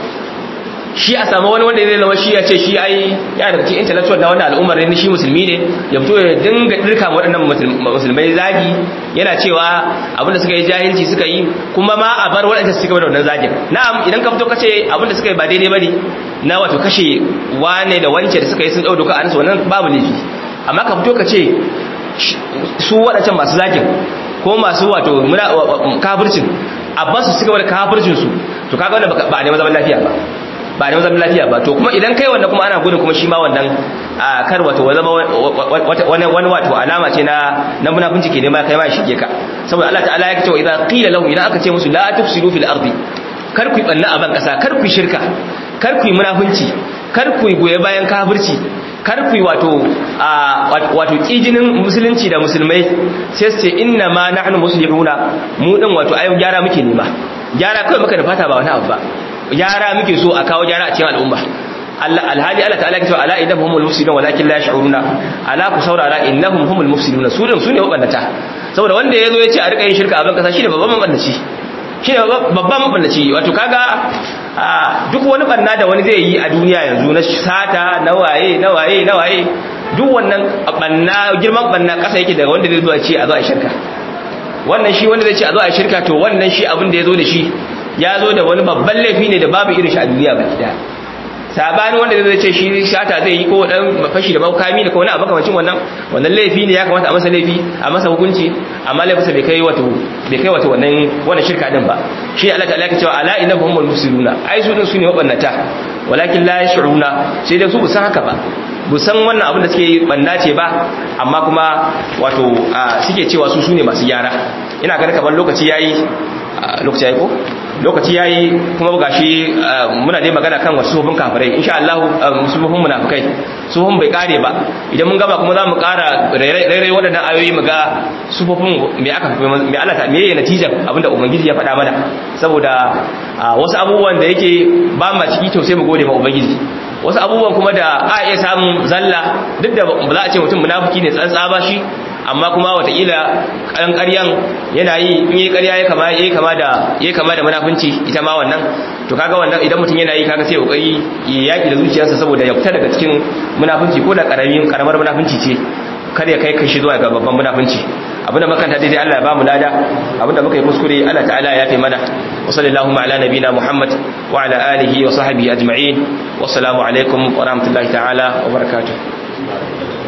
shi a samu wani wanda zai zama shi ya ce shi ai ya daga cikin intellectual na wannan al'ummar ne, shi musulmi ne, ya fito ya dinga dirka waɗannan musulmai zagi, yana cewa abinda suka yi jahilci suka yi, kuma ma a bar waɗanda suka gaba da wannan zagin. Na'am, idan ka fito ka ce abinda suka yi ba daidai bane na wato kashe wane da wance da suka yi sun ɗau doka a nasu, wannan babu laifi. Amma ka fito ka ce su waɗancan masu zagin ko masu wato kafircin a basu su gaba da kafircinsu, to kaga wannan ba a neman zaman lafiya ba ba da zaman lafiya ba. To kuma idan kai wannan kuma ana gudun kuma shi ma wannan kar wato zama wani wani wato alama ce na na munafinci ke ne ma kai ma shige ka, saboda Allah ta'ala ya ce wa idza qila lahum, idan aka ce musu la tufsidu fil ardi, kar ku banna a ban kasa, kar ku shirka, kar ku munafinci, kar ku goye bayan kafirci, kar ku wato wato kijinin musulunci da musulmai, sai su ce inna ma nahnu muslihuna, mu din wato ayo gyara muke nema, gyara kai muka da fata ba wani abu ba, gyara muke so a kawo gyara a cikin al'umma. Allah alhali Allah ta'ala ce ala idahum humul mufsidun walakin la yash'uruna, ala ku saurara innahum humul mufsidun, su din su ne wabannata. Saboda wanda yazo ya ce a rika yin shirka a ban kasa shine babban mabannaci, shine babban mabannaci. Wato kaga duk wani banna da wani zai yi a duniya yanzu na sata na waye na waye na waye duk wannan banna girman banna kasa yake daga wanda zai zo a ce a zo a shirka wannan shi wanda zai ce a zo a shirka to wannan shi abin da ya zo da shi ya zo da wani babban laifi ne da babu irin shi a duniya baki daya sabani wanda zai ce shi shata zai yi ko dan fashi da makami da ko wani abu kamancin wannan wannan laifi ne ya kamata a masa laifi a masa hukunci amma laifinsa bai kai wato bai kai wato wannan wannan shirka din ba shi Allah ta'ala yake cewa ala innahum mufsiduna ai su din su ne mabannata walakin la yash'uruna sai dai su bu san haka ba bu san wannan abin da suke banna ce ba amma kuma wato suke cewa su sune masu gyara ina ganin kamar lokaci yayi lokaci yayi ko lokaci yayi kuma gashi muna dai magana kan wasu sufin kafirai insha Allah sufin munafikai sufin bai kare ba idan mun gaba kuma zamu kara rairai wadannan ayoyi mu ga sufofin me aka me Allah ta me natijar abinda ubangiji ya faɗa mana saboda wasu abubuwan da yake ba ma ciki to sai mu gode ma ubangiji wasu abubuwan kuma da a iya samun zalla duk da ba za a ce mutum munafiki ne tsantsa ba shi amma kuma wataƙila ƙaran ƙaryan yana yi in yi ƙarya ya kama ya kama da ya kama da munafunci ita ma wannan to kaga wannan idan mutum yana yi kaga sai kokari ya yaki da zuciyarsa saboda ya fita daga cikin munafunci ko da karamin karamar munafunci ce kada ya kai kashi zuwa ga babban munafunci abinda makanta dai Allah ya ba mu lada abinda muka yi kuskure Allah ta'ala ya yafe mana wa sallallahu ala nabina Muhammad wa ala alihi wa sahbihi ajma'in wassalamu alaikum wa rahmatullahi ta'ala wa barakatuh